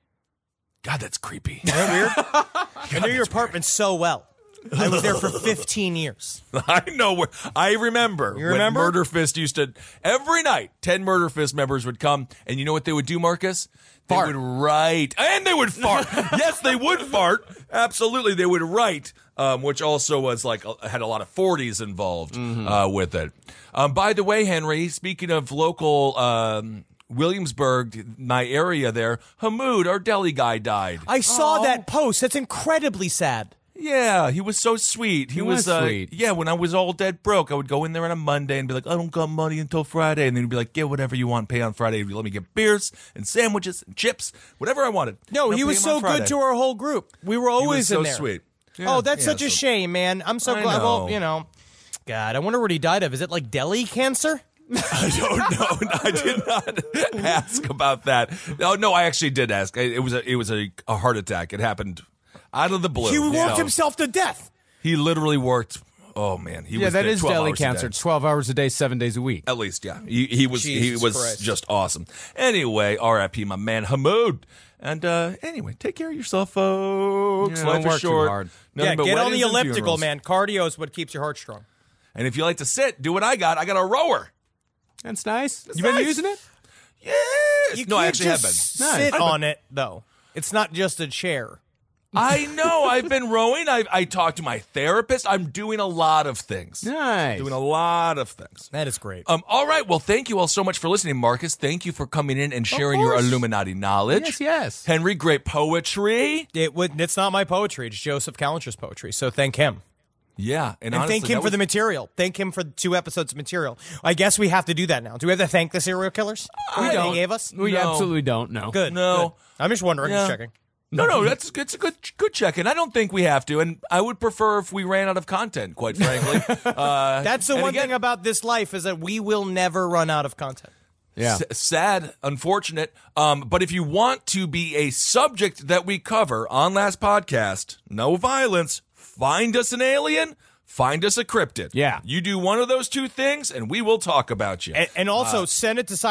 [SPEAKER 4] God, that's creepy.
[SPEAKER 3] Isn't that weird? I know your apartment so well. I was there for 15 years.
[SPEAKER 4] I know where. I remember.
[SPEAKER 3] You remember?
[SPEAKER 4] When Murder Fist used to, every night, 10 Murder Fist members would come, and you know what they would do, Marcus? They would write. And they would fart. Yes, they would fart. Absolutely, they would write, which also was like, had a lot of 40s involved with it. By the way, Henry, speaking of local Williamsburg, my area there, Hamoud, our deli guy, died.
[SPEAKER 3] I saw that post. That's incredibly sad.
[SPEAKER 4] Yeah, he was so sweet. He was sweet. Yeah, when I was all dead broke, I would go in there on a Monday and be like, I don't got money until Friday. And then he'd be like, get whatever you want, pay on Friday. He'd let me get beers and sandwiches and chips, whatever I wanted.
[SPEAKER 3] No, he was so good to our whole group. We were always in there.
[SPEAKER 4] So sweet.
[SPEAKER 3] Yeah, oh, that's such a shame, man. I'm so glad. Well, you know, God, I wonder what he died of. Is it like deli cancer?
[SPEAKER 4] I don't know. I did not ask about that. No, I actually did ask. It was a heart attack. It happened out of the blue.
[SPEAKER 3] He worked himself to death.
[SPEAKER 4] He literally worked. Oh man, he was
[SPEAKER 5] that
[SPEAKER 4] there
[SPEAKER 5] is
[SPEAKER 4] 12
[SPEAKER 5] deli
[SPEAKER 4] hours
[SPEAKER 5] cancer.
[SPEAKER 4] a day.
[SPEAKER 5] 12 hours a day, 7 days a week.
[SPEAKER 4] At least, yeah. He was
[SPEAKER 3] Christ.
[SPEAKER 4] just awesome. Anyway, R.I.P. my man Hamoud. And anyway, take care of yourself, folks.
[SPEAKER 5] Yeah,
[SPEAKER 4] Life
[SPEAKER 5] don't work
[SPEAKER 4] is short.
[SPEAKER 5] too hard.
[SPEAKER 3] Yeah, get on the
[SPEAKER 4] weddings and
[SPEAKER 3] elliptical,
[SPEAKER 4] funerals.
[SPEAKER 3] man. Cardio is what keeps your heart strong.
[SPEAKER 4] And if you like to sit, do what I got. I got a rower.
[SPEAKER 5] That's nice.
[SPEAKER 4] That's
[SPEAKER 5] You been
[SPEAKER 4] nice.
[SPEAKER 5] using it?
[SPEAKER 4] Yes. No, I
[SPEAKER 3] can't
[SPEAKER 4] actually have been.
[SPEAKER 3] just sit on it, though. It's not just a chair.
[SPEAKER 4] I know. I've been rowing. I talked to my therapist. I'm doing a lot of things.
[SPEAKER 5] Nice.
[SPEAKER 4] Doing a lot of things.
[SPEAKER 3] That is great.
[SPEAKER 4] All right. Well, thank you all so much for listening, Marcus. Thank you for coming in and sharing your
[SPEAKER 5] course.
[SPEAKER 4] Illuminati knowledge.
[SPEAKER 5] Yes, yes.
[SPEAKER 4] Henry, great poetry.
[SPEAKER 3] It's not my poetry. It's Joseph Callender's poetry. So thank him.
[SPEAKER 4] Yeah. And
[SPEAKER 3] And
[SPEAKER 4] honestly,
[SPEAKER 3] thank him for the material. Thank him for 2 episodes of material. I guess we have to do that now. Do we have to thank the serial killers?
[SPEAKER 4] I don't.
[SPEAKER 3] They gave us?
[SPEAKER 5] We
[SPEAKER 4] No.
[SPEAKER 5] absolutely don't know.
[SPEAKER 3] Good.
[SPEAKER 4] No.
[SPEAKER 3] Good. I'm just wondering.
[SPEAKER 4] Yeah.
[SPEAKER 3] Just checking.
[SPEAKER 4] No, it's a good check-in. I don't think we have to, and I would prefer if we ran out of content, quite frankly.
[SPEAKER 3] That's the
[SPEAKER 4] and
[SPEAKER 3] one
[SPEAKER 4] again-
[SPEAKER 3] thing about this life is that we will never run out of content.
[SPEAKER 5] Yeah.
[SPEAKER 4] Sad, unfortunate. But if you want to be a subject that we cover on Last Podcast, no violence, find us an alien, find us a cryptid.
[SPEAKER 5] Yeah.
[SPEAKER 4] You do one of those 2 things, and we will talk about you.
[SPEAKER 3] And also send it to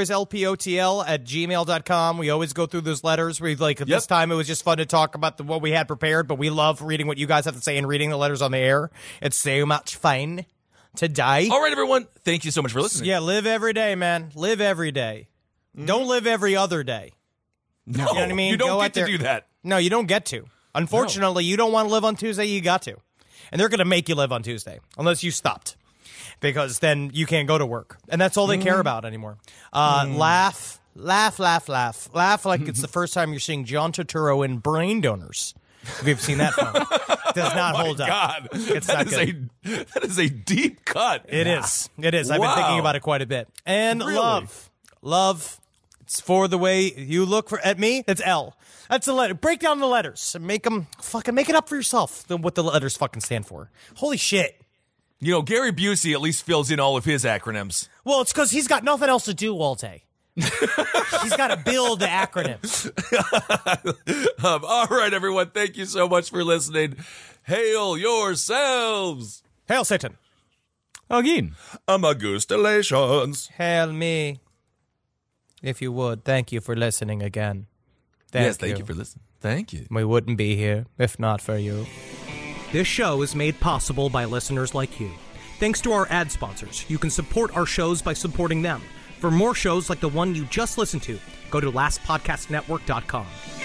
[SPEAKER 3] sidestorieslpotl@gmail.com. We always go through those letters. This time it was just fun to talk about what we had prepared, but we love reading what you guys have to say and reading the letters on the air. It's so much fun to die.
[SPEAKER 4] All right, everyone. Thank you so much for listening.
[SPEAKER 3] Yeah, live every day, man. Live every day. Don't live every other day.
[SPEAKER 4] No,
[SPEAKER 3] You know what I mean?
[SPEAKER 4] you don't
[SPEAKER 3] Go
[SPEAKER 4] get
[SPEAKER 3] out
[SPEAKER 4] to
[SPEAKER 3] there-
[SPEAKER 4] do that.
[SPEAKER 3] No, you don't get to. Unfortunately, you don't want to live on Tuesday, you got to. And they're going to make you live on Tuesday, unless you stopped. Because then you can't go to work. And that's all they care about anymore. Laugh like it's the first time you're seeing John Turturro in Brain Donors. If you've seen that film. Does not hold up.
[SPEAKER 4] God,
[SPEAKER 3] It's not good.
[SPEAKER 4] That is a deep cut.
[SPEAKER 3] It is. I've been thinking about it quite a bit. And
[SPEAKER 4] Really?
[SPEAKER 3] love. It's for the way you look at me. It's L. That's a letter. Break down the letters and make it up for yourself. What the letters fucking stand for. Holy shit.
[SPEAKER 4] You know, Gary Busey at least fills in all of his acronyms.
[SPEAKER 3] Well, it's because he's got nothing else to do all day. He's got to build the acronyms.
[SPEAKER 4] All right, everyone. Thank you so much for listening. Hail yourselves.
[SPEAKER 3] Hail Satan.
[SPEAKER 5] Again.
[SPEAKER 4] Amagustalations.
[SPEAKER 3] Hail me. If you would, thank you for listening again.
[SPEAKER 4] Thank you for listening. Thank you.
[SPEAKER 3] We wouldn't be here if not for you. This show is made possible by listeners like you. Thanks to our ad sponsors, you can support our shows by supporting them. For more shows like the one you just listened to, go to lastpodcastnetwork.com.